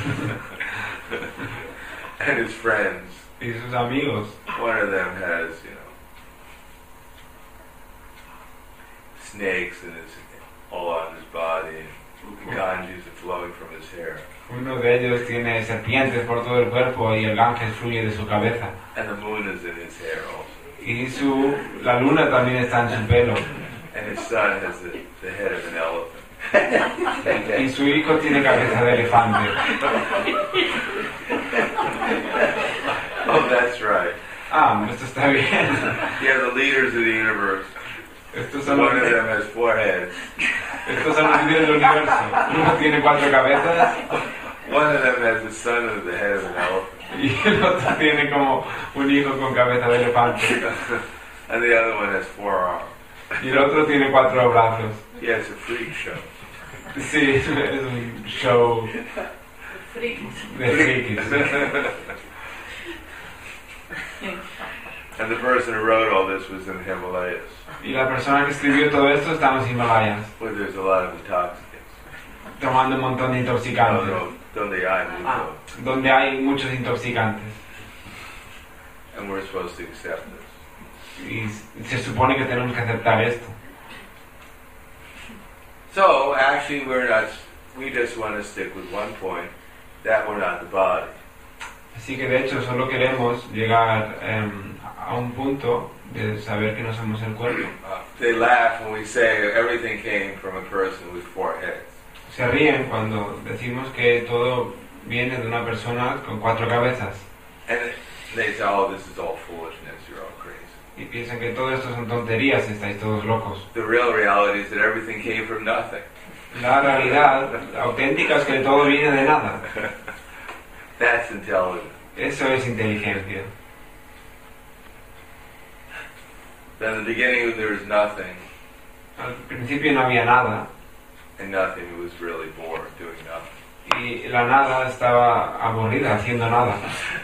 S1: And his friends,
S5: Y sus amigos.
S1: one of them has, you know, snakes in his, all on his body, and ganges are flowing from his hair.
S5: Uno de ellos tiene serpientes por todo el cuerpo y el Ganges fluye de su cabeza.
S1: And the moon is in his hair also.
S5: Y su, la luna también está en su pelo.
S1: And his son has the, the head of an elephant.
S5: Y su hijo tiene cabeza de elefante.
S1: Oh, that's right.
S5: Ah, esto está bien.
S1: Yeah, the leaders of the universe.
S5: Estos son los,
S1: One of them has four heads.
S5: estos son los líderes del universo. Uno tiene cuatro cabezas
S1: One of them has the son of the head of an elephant.
S5: y el otro tiene como un hijo con cabeza de elefante.
S1: And the other one has four arms.
S5: Y el otro tiene cuatro brazos.
S1: Yeah, it's a freak show.
S5: Sí, es un show de frikis.
S1: And the person who wrote all this was in the Himalayas,
S5: Y la persona que escribió todo esto está en los Himalayas,
S1: where there's a lot of intoxicants.
S5: tomando un montón de
S1: No,
S5: intoxicantes,
S1: no, donde hay mucho.
S5: donde hay muchos intoxicantes.
S1: And we're supposed to accept this.
S5: Y se supone que tenemos que aceptar esto.
S1: So, actually, we're not, we just want to stick with one point, that we're not the body.
S5: Así que de hecho solo queremos llegar um, a un punto de saber que no somos el cuerpo.
S1: Uh, they laugh when we say everything came from a person with four heads.
S5: Se ríen cuando decimos que todo viene de una persona con cuatro cabezas.
S1: And they say, oh, this is all foolishness, you're all crazy.
S5: Y piensan que todo esto son tonterías, estáis todos locos.
S1: The real reality is that everything came from nothing.
S5: La realidad auténtica es que todo viene de nada.
S1: That's intelligence.
S5: Eso es inteligencia.
S1: Then in the beginning there was nothing,
S5: Al principio no había nada
S1: and nothing was really bored doing nothing.
S5: y la nada estaba aburrida haciendo nada.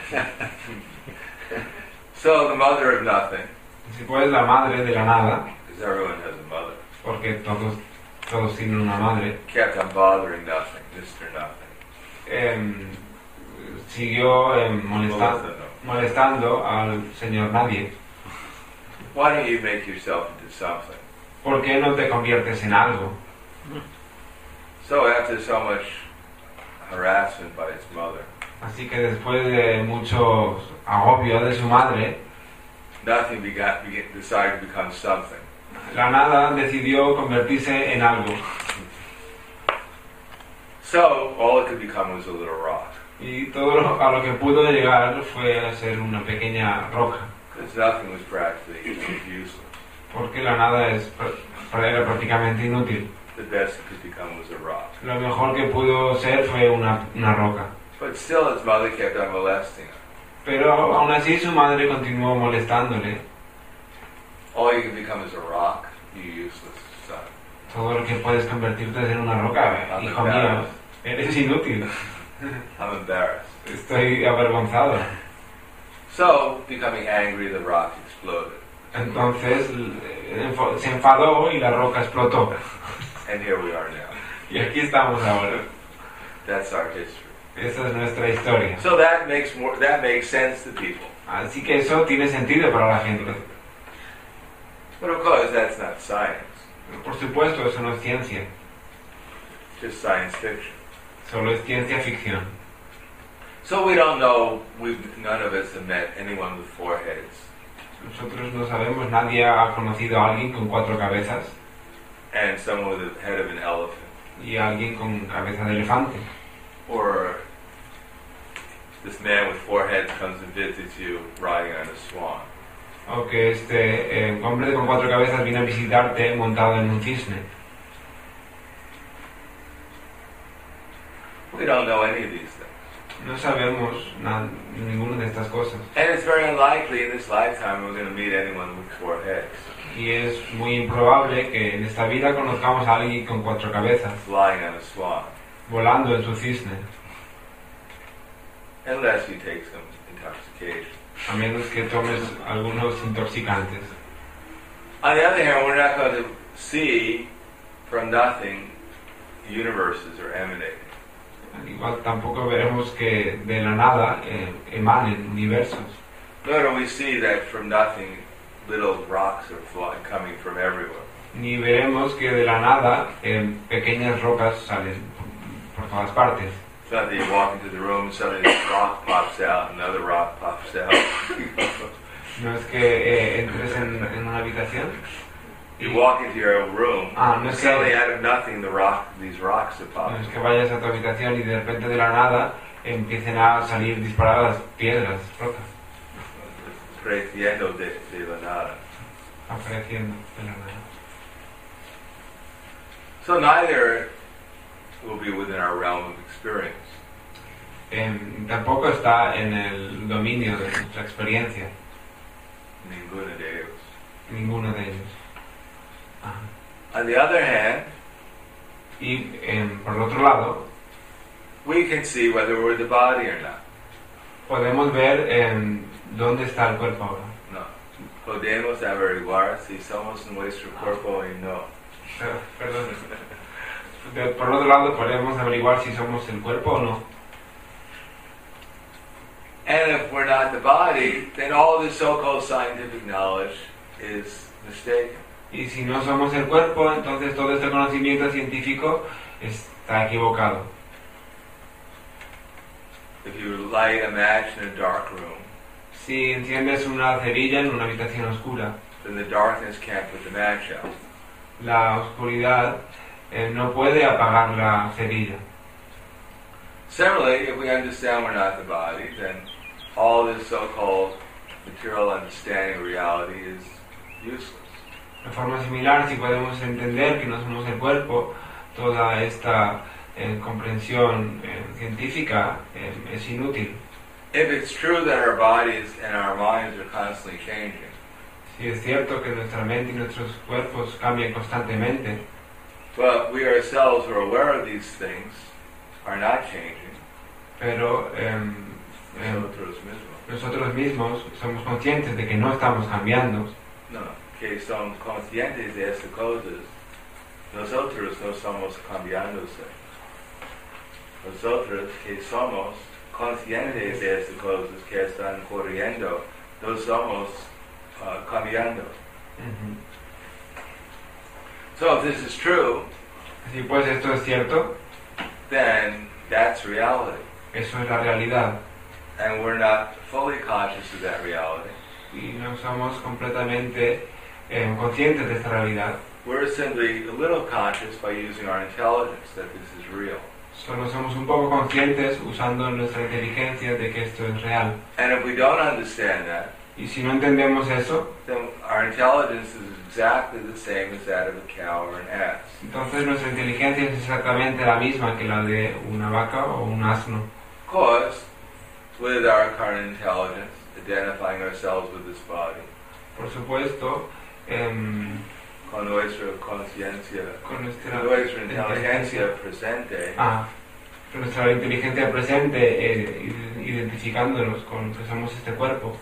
S1: So the mother of nothing,
S5: Si pues la madre de la nada,
S1: because everyone has a mother,
S5: porque todos, todos tienen una madre,
S1: kept on bothering nothing, Mister Nothing.
S5: em, siguió em, molesta- molestando al señor Nadie.
S1: Why don't you make yourself into something?
S5: ¿Por qué no te conviertes en algo?
S1: So after so much harassment by his mother,
S5: Así que después de mucho agobio de su madre,
S1: nothing began, began, decided to become something.
S5: la nada decidió convertirse en algo.
S1: So all it could become was a little rock,
S5: Y todo lo, a lo que pudo llegar fue a ser una pequeña roca.
S1: because nothing was practically useless.
S5: Porque la nada es, era prácticamente inútil.
S1: The best it could become was a rock.
S5: Lo mejor que pudo ser fue una, una roca.
S1: But still his mother kept on molesting him.
S5: Pero aún así su madre continuó molestándole.
S1: All you can become is a rock, you useless son.
S5: Todo lo que puedes convertirte es en una roca, hijo mío. Eres inútil.
S1: I'm embarrassed.
S5: Estoy avergonzado.
S1: So, becoming angry, the rock exploded.
S5: Entonces enfo- se enfadó y la roca explotó.
S1: And here we are now.
S5: Y aquí estamos ahora.
S1: That's our history.
S5: Esa es nuestra historia.
S1: So that makes more that makes sense to people.
S5: Así que eso tiene sentido para la gente.
S1: But of course that's not science.
S5: Por supuesto, eso no es ciencia.
S1: Just science fiction.
S5: Solo es ciencia ficción.
S1: So we don't know, we've, none of us have met anyone with four heads.
S5: Nosotros no sabemos, nadie ha conocido a alguien con cuatro cabezas
S1: And someone with the head of an elephant.
S5: y a alguien con cabeza de elefante.
S1: Or this man with four heads comes and visits you riding on a swan.
S5: O que este eh, hombre con cuatro cabezas viene a visitarte montado en un cisne.
S1: We don't know any of these things.
S5: No sabemos nada, ninguna de estas cosas.
S1: And it's very unlikely in this lifetime we're going to meet anyone with four heads.
S5: Y es muy improbable que en esta vida conozcamos a alguien con cuatro cabezas,
S1: Flying on a swan.
S5: volando en su cisne.
S1: Unless you take some intoxication.
S5: a menos que tomes algunos intoxicantes.
S1: On the other hand, we're not going to see from nothing universes are emanating.
S5: Igual tampoco veremos que de la nada eh, emanen universos.
S1: Nor do we see that from nothing little rocks are flying, coming from everywhere.
S5: Ni veremos que de la nada eh, pequeñas rocas salen por, por todas partes.
S1: It's not that you walk into the room, suddenly this rock pops out, another rock pops out.
S5: No es que eh, entres en, en una habitación.
S1: You walk into your room,
S5: Ah, no es que,
S1: suddenly out of nothing, the rock, these rocks have popped.
S5: no es que vayas a tu habitación y de repente de la nada empiecen a salir disparadas piedras, rocas,
S1: Creciendo de, de la nada.
S5: apareciendo de la nada.
S1: So neither will be within our realm of experience.
S5: Eh, tampoco está en el dominio de nuestra experiencia,
S1: Ninguno de ellos.
S5: ninguno de ellos. Ajá.
S1: On the other hand,
S5: Y eh, por el otro lado,
S1: we can see whether we're the body or not.
S5: podemos ver eh, dónde está el cuerpo ahora.
S1: No. Podemos averiguar si somos nuestro cuerpo y no.
S5: Eh, Perdón. De- por otro lado, podemos averiguar si somos el cuerpo o no.
S1: And if we're not the body, then all this so-called scientific knowledge is mistaken.
S5: Y si no somos el cuerpo, entonces todo este conocimiento científico está equivocado.
S1: If you light a match in a dark room,
S5: Si enciendes una cerilla en una habitación oscura,
S1: then the darkness can't put the match out.
S5: la oscuridad eh, no puede apagar la cerilla.
S1: Similarly, if we understand we're not the body, then all this so-called material understanding of reality is useless.
S5: De forma similar, si podemos entender que no somos el cuerpo, toda esta eh, comprensión eh, científica eh, es inútil.
S1: If it's true that our bodies and our minds are constantly changing,
S5: Si es cierto que nuestra mente y nuestros cuerpos cambian constantemente,
S1: but we ourselves are aware of these things, are not changing,
S5: pero em, em,
S1: nosotros mismos.
S5: nosotros mismos somos conscientes de que no estamos cambiando,
S1: No, que somos conscientes de estas cosas, nosotros no somos cambiándose. Nosotros que somos conscientes de estas cosas que están ocurriendo, no somos uh, cambiando.
S5: Ujú.
S1: So if this is true,
S5: Si pues esto es cierto,
S1: then that's reality.
S5: eso es la realidad,
S1: And we're not fully conscious of that reality.
S5: y no somos completamente eh, conscientes de esta realidad.
S1: We're simply a little conscious by using our intelligence that this is real.
S5: Solo somos un poco conscientes usando nuestra inteligencia de que esto es real.
S1: And if we don't understand that,
S5: Y si no entendemos eso,
S1: then our intelligence is exactly the same as that of a cow or an ass.
S5: entonces nuestra inteligencia es exactamente la misma que la de una vaca o un asno.
S1: Of course, with our current intelligence, identifying ourselves with this body,
S5: Por supuesto, em,
S1: con nuestra conciencia,
S5: con nuestra,
S1: con nuestra inteligencia presente,
S5: ah, con nuestra inteligencia presente, eh, identificándonos con que somos este cuerpo.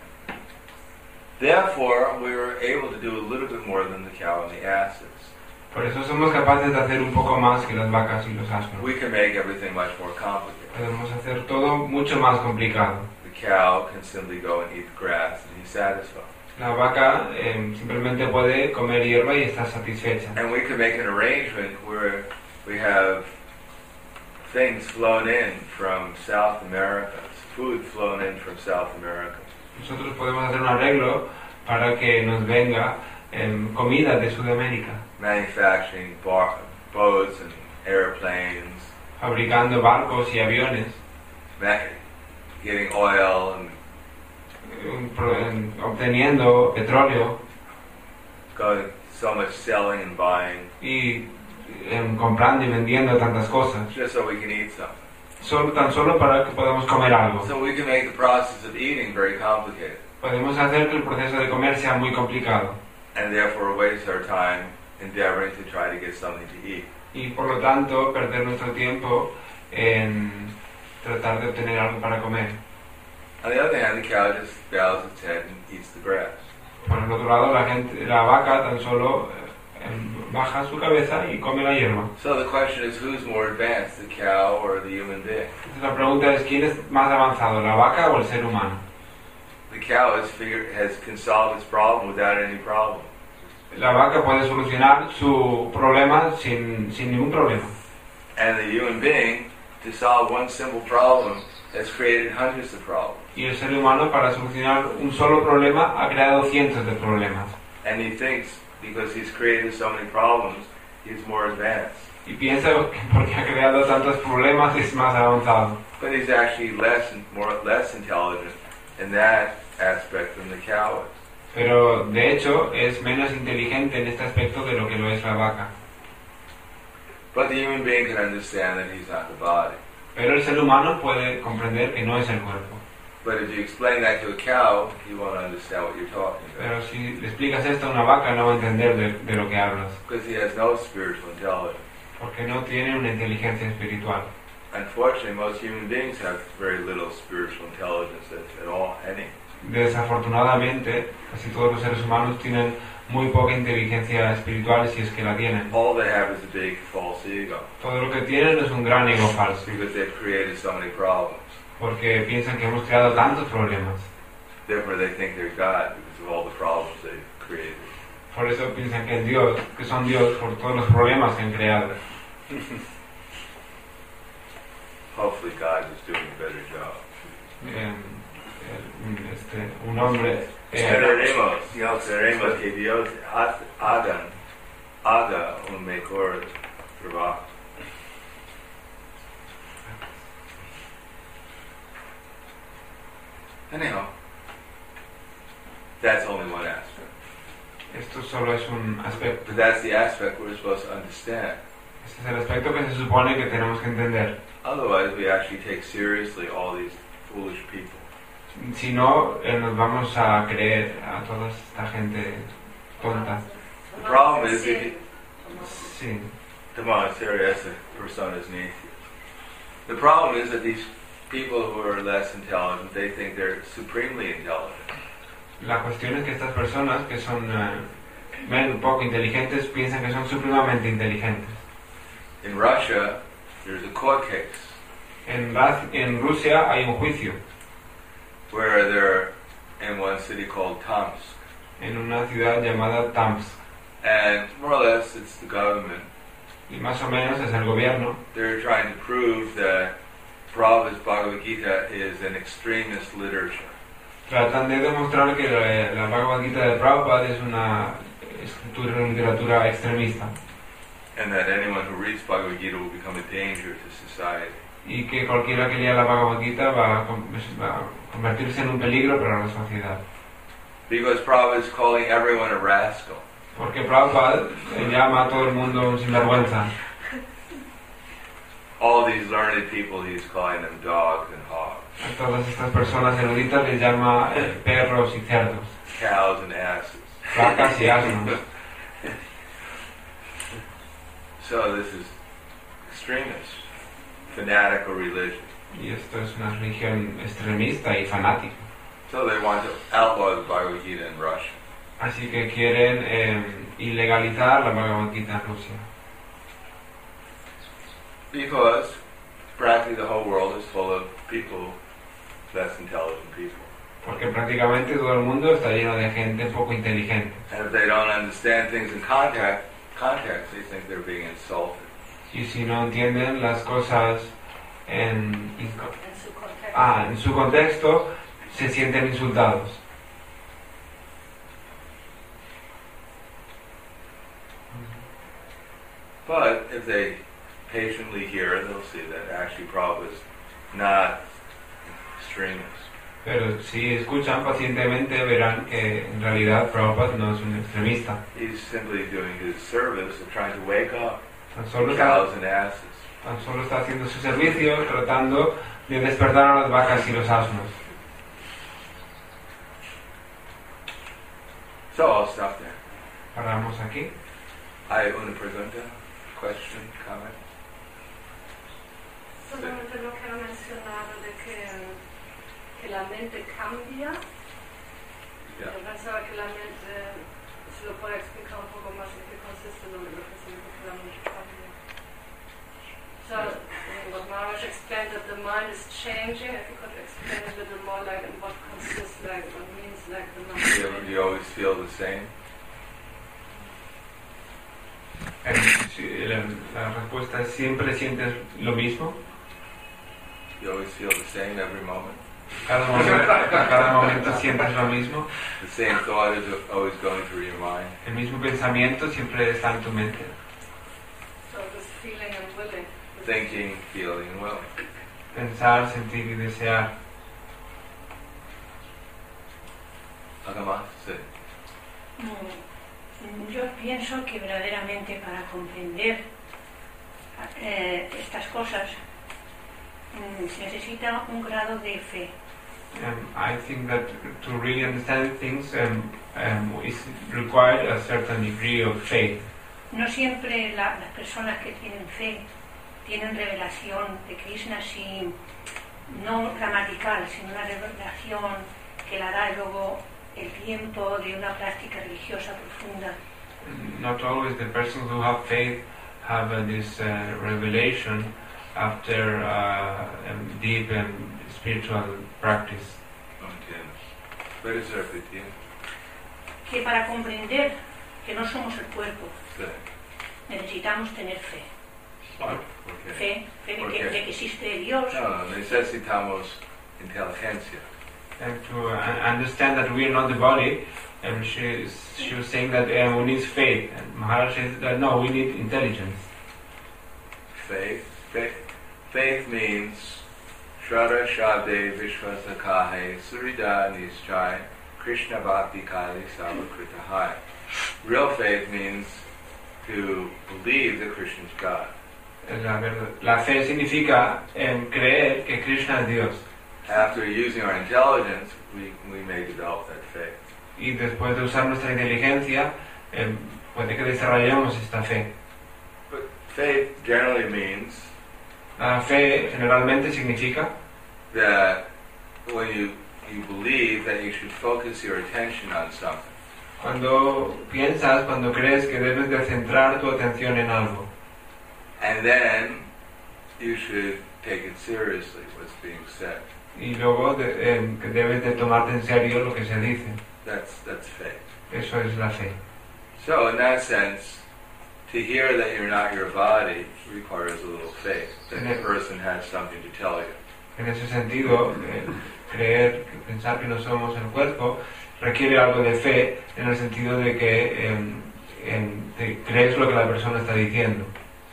S1: therefore we were able to do a little bit more than the cow and the asses.
S5: Por eso somos capaces de hacer un poco más que las vacas y los asnos.
S1: We can make everything much more complicated.
S5: Podemos hacer todo mucho más complicado.
S1: The cow can simply go and eat grass and be satisfied.
S5: La vaca eh, simplemente puede comer hierba y está satisfecha.
S1: And we can make an arrangement where we have things flown in from South America, food flown in from South America.
S5: Nosotros podemos hacer un arreglo para que nos venga eh, comida de Sudamérica,
S1: Manufacturing bar- boats and airplanes,
S5: fabricando barcos y aviones,
S1: ma- getting oil and
S5: eh, pro- eh, obteniendo petróleo
S1: going so much selling and buying
S5: y eh, comprando y vendiendo tantas cosas,
S1: just so we can eat something.
S5: solo, tan solo para que podamos comer algo.
S1: So we can make the process of eating very complicated
S5: Podemos hacer que el proceso de comer sea muy complicado
S1: and therefore waste our time endeavoring to try to get something to eat.
S5: y por lo tanto perder nuestro tiempo en tratar de obtener algo para comer.
S1: On the other hand, the cow just bows its head and eats the grass.
S5: Por el otro lado, la gente, la vaca tan solo eh, baja su cabeza y come la hierba.
S1: So the question is, who's more advanced, the cow or the human being?
S5: Entonces la pregunta es, ¿quién es más avanzado, la vaca o el ser humano?
S1: The cow has figured, has can solve its problem without any problem.
S5: La vaca puede solucionar su problema sin, sin ningún problema.
S1: And the human being, to solve one simple problem, has created hundreds of problems.
S5: Y el ser humano, para solucionar un solo problema, ha creado cientos de problemas.
S1: And he thinks, because he's created so many problems, he's more advanced.
S5: Y piensa que porque ha creado tantos problemas es más avanzado.
S1: But he's actually less, more, less intelligent in that aspect than the cow is.
S5: Pero, de hecho, es menos inteligente en este aspecto de lo que lo es la vaca.
S1: But the human being can understand that he's not the body.
S5: Pero el ser humano puede comprender que no es el cuerpo.
S1: But if you explain that to a cow, he won't understand what you're talking about.
S5: Pero si le explicas esto a una vaca, no va a entender de, de lo que hablas.
S1: Because he has no spiritual intelligence.
S5: Porque no tiene una inteligencia espiritual.
S1: Unfortunately, most human beings have very little spiritual intelligence at all, any.
S5: Desafortunadamente, casi todos los seres humanos tienen muy poca inteligencia espiritual, si es que la tienen.
S1: All they have is a big false ego.
S5: Todo lo que tienen es un gran ego falso.
S1: Because they've created so many problems.
S5: Porque piensan que hemos creado tantos problemas.
S1: Therefore they think they're God because of all the problems they've created.
S5: Por eso piensan que es Dios, que son Dios por todos los problemas que han creado.
S1: Hopefully God is doing a better job.
S5: Eh, este, un hombre... Eh,
S1: Esperaremos, yo esperaremos que Dios haga, haga un mejor trabajo. Anyhow, that's only one aspect.
S5: Esto solo es un aspecto.
S1: But that's the aspect we're supposed to understand.
S5: Este es el aspecto que se supone que tenemos que entender.
S1: Otherwise, we actually take seriously all these foolish people.
S5: Si no, eh, nos vamos a creer a toda esta gente tonta.
S1: The problem is if you,
S5: Sí.
S1: Come serio, esa persona es necia. The problem is that these people who are less intelligent, they think they're supremely intelligent.
S5: La cuestión es que estas personas que son eh, poco inteligentes piensan que son supremamente inteligentes.
S1: In Russia, there's a court case.
S5: En, en Rusia hay un juicio.
S1: Where they're in one city called Tomsk.
S5: En una ciudad llamada Tomsk.
S1: And more or less it's the government.
S5: Y más o menos es el gobierno.
S1: They're trying to prove that Prabhupada's Bhagavad Gita is an extremist literature.
S5: Tratan de demostrar que la, la Bhagavad Gita de Prabhupada es una escritura, una literatura extremista.
S1: And that anyone who reads Bhagavad Gita will become a danger to society.
S5: Y que cualquiera que lea la Bhagavad Gita va a, va a convertirse en un peligro para la sociedad.
S1: Because Prabhupada is calling everyone a rascal.
S5: Porque Prabhupada llama a todo el mundo un sinvergüenza.
S1: All these learned people, he's calling them dogs and hogs.
S5: A todas estas personas eruditas les llama eh, perros y cerdos.
S1: Cows and asses.
S5: Vacas y asnos.
S1: So this is extremist, fanatical religion.
S5: Y esto es una religión extremista y fanática.
S1: So they want to outlaw the Bhagavad Gita in Russia.
S5: Así que quieren eh, ilegalizar la Bhagavad Gita en Rusia.
S1: Because practically the whole world is full of people, less intelligent people.
S5: Porque prácticamente todo el mundo está lleno de gente poco inteligente.
S1: And if they don't understand things in contact, context, they think they're being insulted.
S5: Y si no entienden las cosas en, en, su, ah, en su contexto, se sienten insultados.
S1: But if they patiently hear, they'll see that actually Prabhupada is not extremist.
S5: Pero si escuchan pacientemente verán que en realidad Prabhupada no es un extremista.
S1: He's simply doing his service of trying to wake up
S5: Tan solo,
S1: cows
S5: está,
S1: and asses.
S5: tan solo está haciendo su servicio tratando de despertar a las vacas y los asnos.
S1: So I'll stop there.
S5: Paramos aquí.
S1: Hay una pregunta, question, comment?
S3: Solamente lo que ha mencionado de que
S6: que la mente cambia.
S1: Yeah.
S6: Yo pensaba que la mente, se lo puede explicar un poco más en qué consiste lo, lo que significa que la mente cambia. So, what Maharaj explained that the mind is changing, if you could explain a little more like in what consists, like what means like the mind
S1: You,
S6: changing.
S1: you always feel the same?
S5: Eh, sí, la, la respuesta es ¿siempre sientes lo mismo?
S1: You always feel the same every moment?
S5: Cada momento, a cada momento sientes lo mismo.
S1: The same thought is always going through your mind?
S5: El mismo pensamiento siempre está en tu mente.
S6: So this feeling and willing.
S1: Thinking, feeling, and willing.
S5: Pensar, sentir y desear.
S1: Agama, sí.
S7: Mm, Yo pienso que verdaderamente para comprender eh, estas cosas mm, se necesita un grado de fe.
S5: Um, I think that to really understand things um, um, is required a certain degree of faith.
S7: No siempre la- las personas que tienen fe tienen revelación de Krishna, así, no gramatical, sino una revelación que la da luego el tiempo de una práctica religiosa profunda.
S5: Not always the persons who have faith have uh, this uh, revelation after uh, um, deep and spiritual practice.
S1: No entiendo. Puede ser repetido.
S7: Que para comprender que no somos el cuerpo,
S1: Sí.
S7: necesitamos tener fe.
S1: ¿Por qué?
S7: Fe, fe de
S1: ¿Por
S7: que,
S1: qué?
S7: de que existe Dios.
S1: No, necesitamos inteligencia.
S5: And to uh, understand that we are not the body, um, she, she was saying that uh, we need faith. And Maharaj says that no, we need intelligence.
S1: Faith. Faith, faith means Shraddha Shabde Vishwasakahe Surida Nischai Krishna Bhakti Kali Savakritahai. Real faith means to believe that Krishna is God.
S5: La, verdad- la fe significa um, creer que Krishna es Dios.
S1: After using our intelligence, we, we may develop that faith.
S5: Y después de usar nuestra inteligencia, um, puede que desarrollemos esta fe.
S1: But faith generally means
S5: La fe generalmente significa
S1: that when you, you believe that you should focus your attention on something.
S5: cuando piensas, cuando crees que debes de centrar tu atención en algo.
S1: And then you should take it seriously, what's being said.
S5: Y luego de- em, que debes de tomarte en serio lo que se dice.
S1: That's, that's faith.
S5: Eso es la fe.
S1: So in that sense, to hear that you're not your body requires a little faith, that the person has something to tell you.
S5: En ese sentido, eh, creer, pensar que no somos el cuerpo, requiere algo de fe en el sentido de que em, em, te crees lo que la persona está diciendo.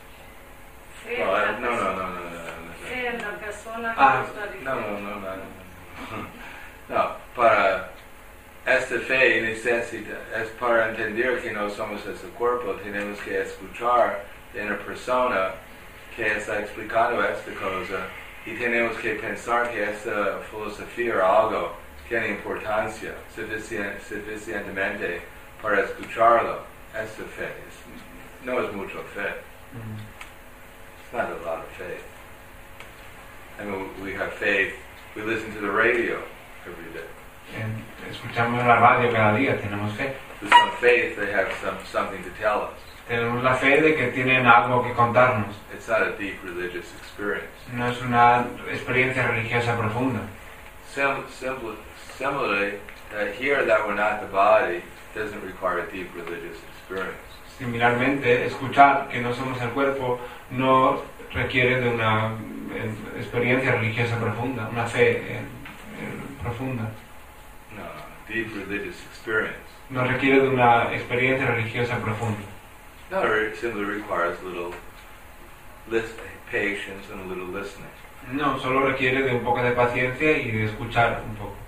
S6: Fe
S1: Well, I,
S6: en
S1: no,
S6: la
S1: no,
S6: persona-
S1: no, no, no, no.
S6: fe en la persona que
S5: Ah,
S6: está
S1: No,
S6: diciendo.
S1: no, no, no, no. No, para esta fe necesita, es para entender que no somos ese cuerpo, tenemos que escuchar de una persona que está explicando esta cosa y tenemos que pensar que esta filosofía o algo tiene importancia suficien- suficientemente para escucharlo. Esta fe es- no es mucho fe. It's not a lot of faith. I mean, we have faith. We listen to the radio every day.
S5: Em, escuchamos la radio cada día, tenemos fe.
S1: With some faith, they have some something to tell us.
S5: Tenemos la fe de que tienen algo que contarnos.
S1: It's not a deep religious experience.
S5: No es una experiencia religiosa profunda.
S1: Sim- simply, similarly, uh, here that we're not the body doesn't require a deep religious experience.
S5: Similarmente, escuchar que no somos el cuerpo no requiere de una em, experiencia religiosa profunda, una fe em, em, profunda.
S1: No, deep religious experience.
S5: No requiere de una experiencia religiosa profunda.
S1: No, it simply requires a little list, patience and a little listening.
S5: No, solo requiere de un poco de paciencia y de escuchar un poco.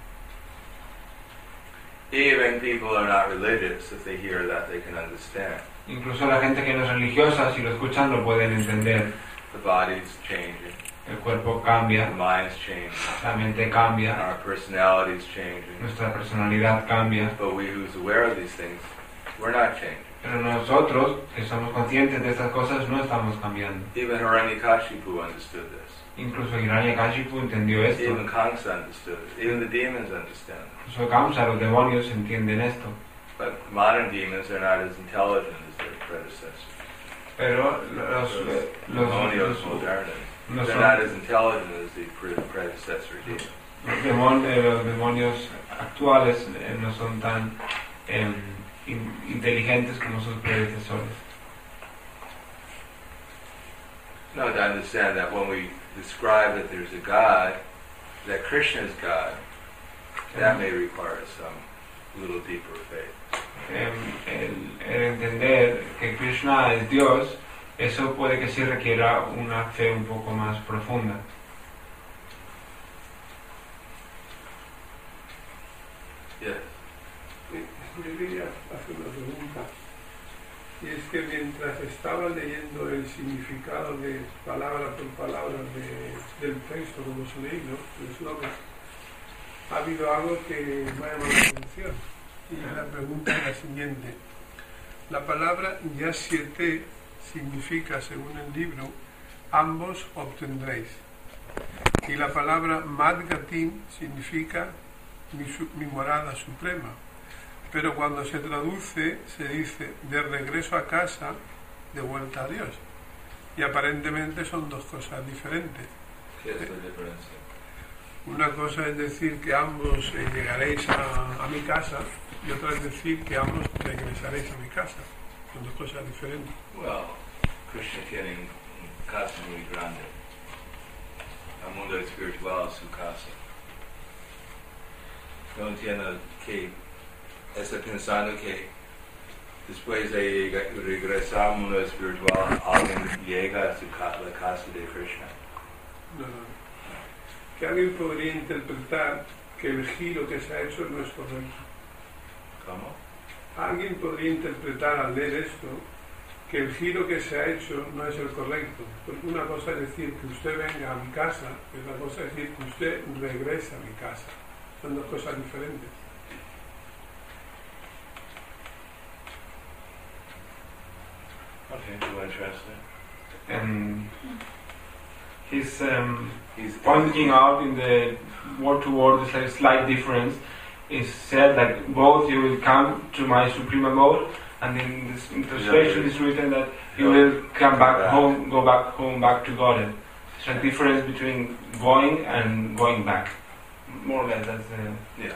S1: Even people are not religious, if they hear that, they can understand.
S5: Incluso la gente que no es religiosa, si lo escuchan, lo pueden entender.
S1: The body's changing,
S5: El cuerpo
S1: the
S5: cambia,
S1: mind's changing,
S5: la mente cambia,
S1: our personality's changing.
S5: nuestra personalidad cambia.
S1: But we who's aware of these things, we're not changing.
S5: Pero nosotros, que somos conscientes de estas cosas, no estamos cambiando.
S1: Even Hiranyakashipu understood this.
S5: Incluso Hiranyakashipu entendió esto.
S1: Even Kamsa understood it. Even the demons understand it.
S5: Incluso Kamsa, los demonios entienden esto.
S1: But modern demons are not as intelligent as their predecessors.
S5: Pero los,
S1: So
S5: los,
S1: demonios
S5: los,
S1: modernos,
S5: los,
S1: they're not as intelligent as the pre- predecessor demons.
S5: los, demonios, los demonios actuales eh, no son tan eh, in, inteligentes como sus predecesores.
S1: No, to understand that when we describe that there's a God, that Krishna is God, that may require some little deeper faith.
S5: El, el entender que Krishna es Dios, eso puede que sí requiera una fe un poco más profunda.
S1: Yes.
S8: Yo quería hacer una pregunta, y es que mientras estaba leyendo el significado de palabra por palabra de, del texto como se leí, ¿no? El slogan, ha habido algo que me ha llamado la atención. Y la pregunta es la siguiente. La palabra Yasyete significa, según el libro, ambos obtendréis. Y la palabra Madgatim significa mi, mi morada suprema. Pero cuando se traduce, se dice de regreso a casa, de vuelta a Dios. Y aparentemente son dos cosas diferentes.
S1: ¿Qué es la diferencia?
S8: Una cosa es decir que ambos eh, llegaréis a, a mi casa, y otra es decir que ambos regresaréis a mi casa. Son dos cosas diferentes.
S1: Well, Krishna tiene un casa muy grande. El mundo espiritual es su casa. No entiendo que está pensando que después de regresar al mundo espiritual, alguien llega a su ca- la casa de Krishna.
S8: No, no. Que alguien podría interpretar que el giro que se ha hecho no es correcto.
S1: ¿Cómo?
S8: Alguien podría interpretar al leer esto que el giro que se ha hecho no es el correcto. Porque una cosa es decir que usted venga a mi casa, y otra cosa es decir que usted regrese a mi casa. Son dos cosas diferentes.
S1: Okay, do you want to translate?
S5: And he's um,
S1: He's
S5: pointing out in the word to word there's a slight difference. It's said that both you will come to my supreme abode, and in this in translation it's written that you will come back home, go back home, back to God. There's a difference between going and going back. More or less, that's uh,
S1: Yeah.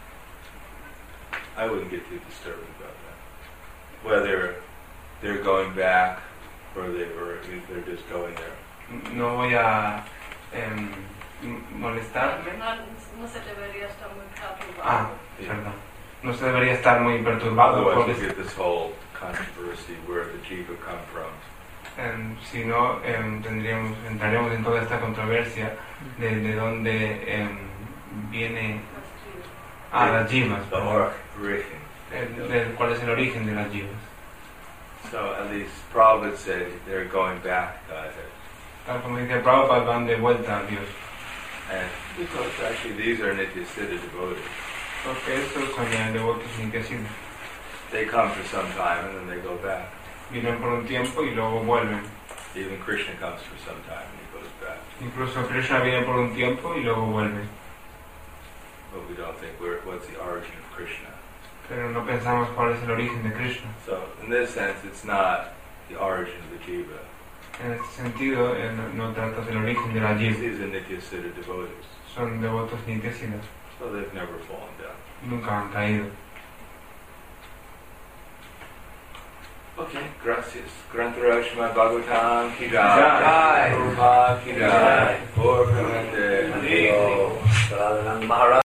S1: I wouldn't get too disturbed about that. Whether they're going back or they or if they're just going there.
S5: no voy a em, molestarme.
S6: No, no se debería estar muy perturbado.
S5: Ah, perdón. No se debería estar muy perturbado por
S1: Otherwise,
S5: esto.
S1: we get this whole controversy where the jiva come from.
S5: Em, si no, em, tendríamos, entraremos en toda esta controversia de, de dónde em, viene ah, las jivas,
S1: The origin.
S5: el, del, cuál es el origen de las jivas.
S1: So at least Prabhupada said they're going back to Godhead.
S5: Tal como dice Prabhupada, van de vuelta a Dios.
S1: And because actually these are Nityasiddha devotees.
S5: Porque estos son ya devotos nityasiddha.
S1: They come for some time and then they go back.
S5: Vienen por un tiempo y luego vuelven.
S1: Even Krishna comes for some time and he goes back.
S5: Incluso Krishna viene por un tiempo y luego vuelve.
S1: But we don't think we're, what's the origin of Krishna.
S5: Pero no pensamos cuál es el origen de Krishna.
S1: So in this sense, it's not the origin of the jiva.
S5: En este sentido, eh, no, no trata del origen de la jiva.
S1: These are Nityasiddha devotees.
S5: Son devotos nityasiddhas.
S1: So they've never fallen down.
S5: Nunca han caído.
S1: Okay, gracias. Grantara Srimad Bhagavatam ki jai.
S2: Jai.
S1: Prabhupada ki jai.
S2: Jai.
S1: Gaur Premanande.
S2: Maharaj.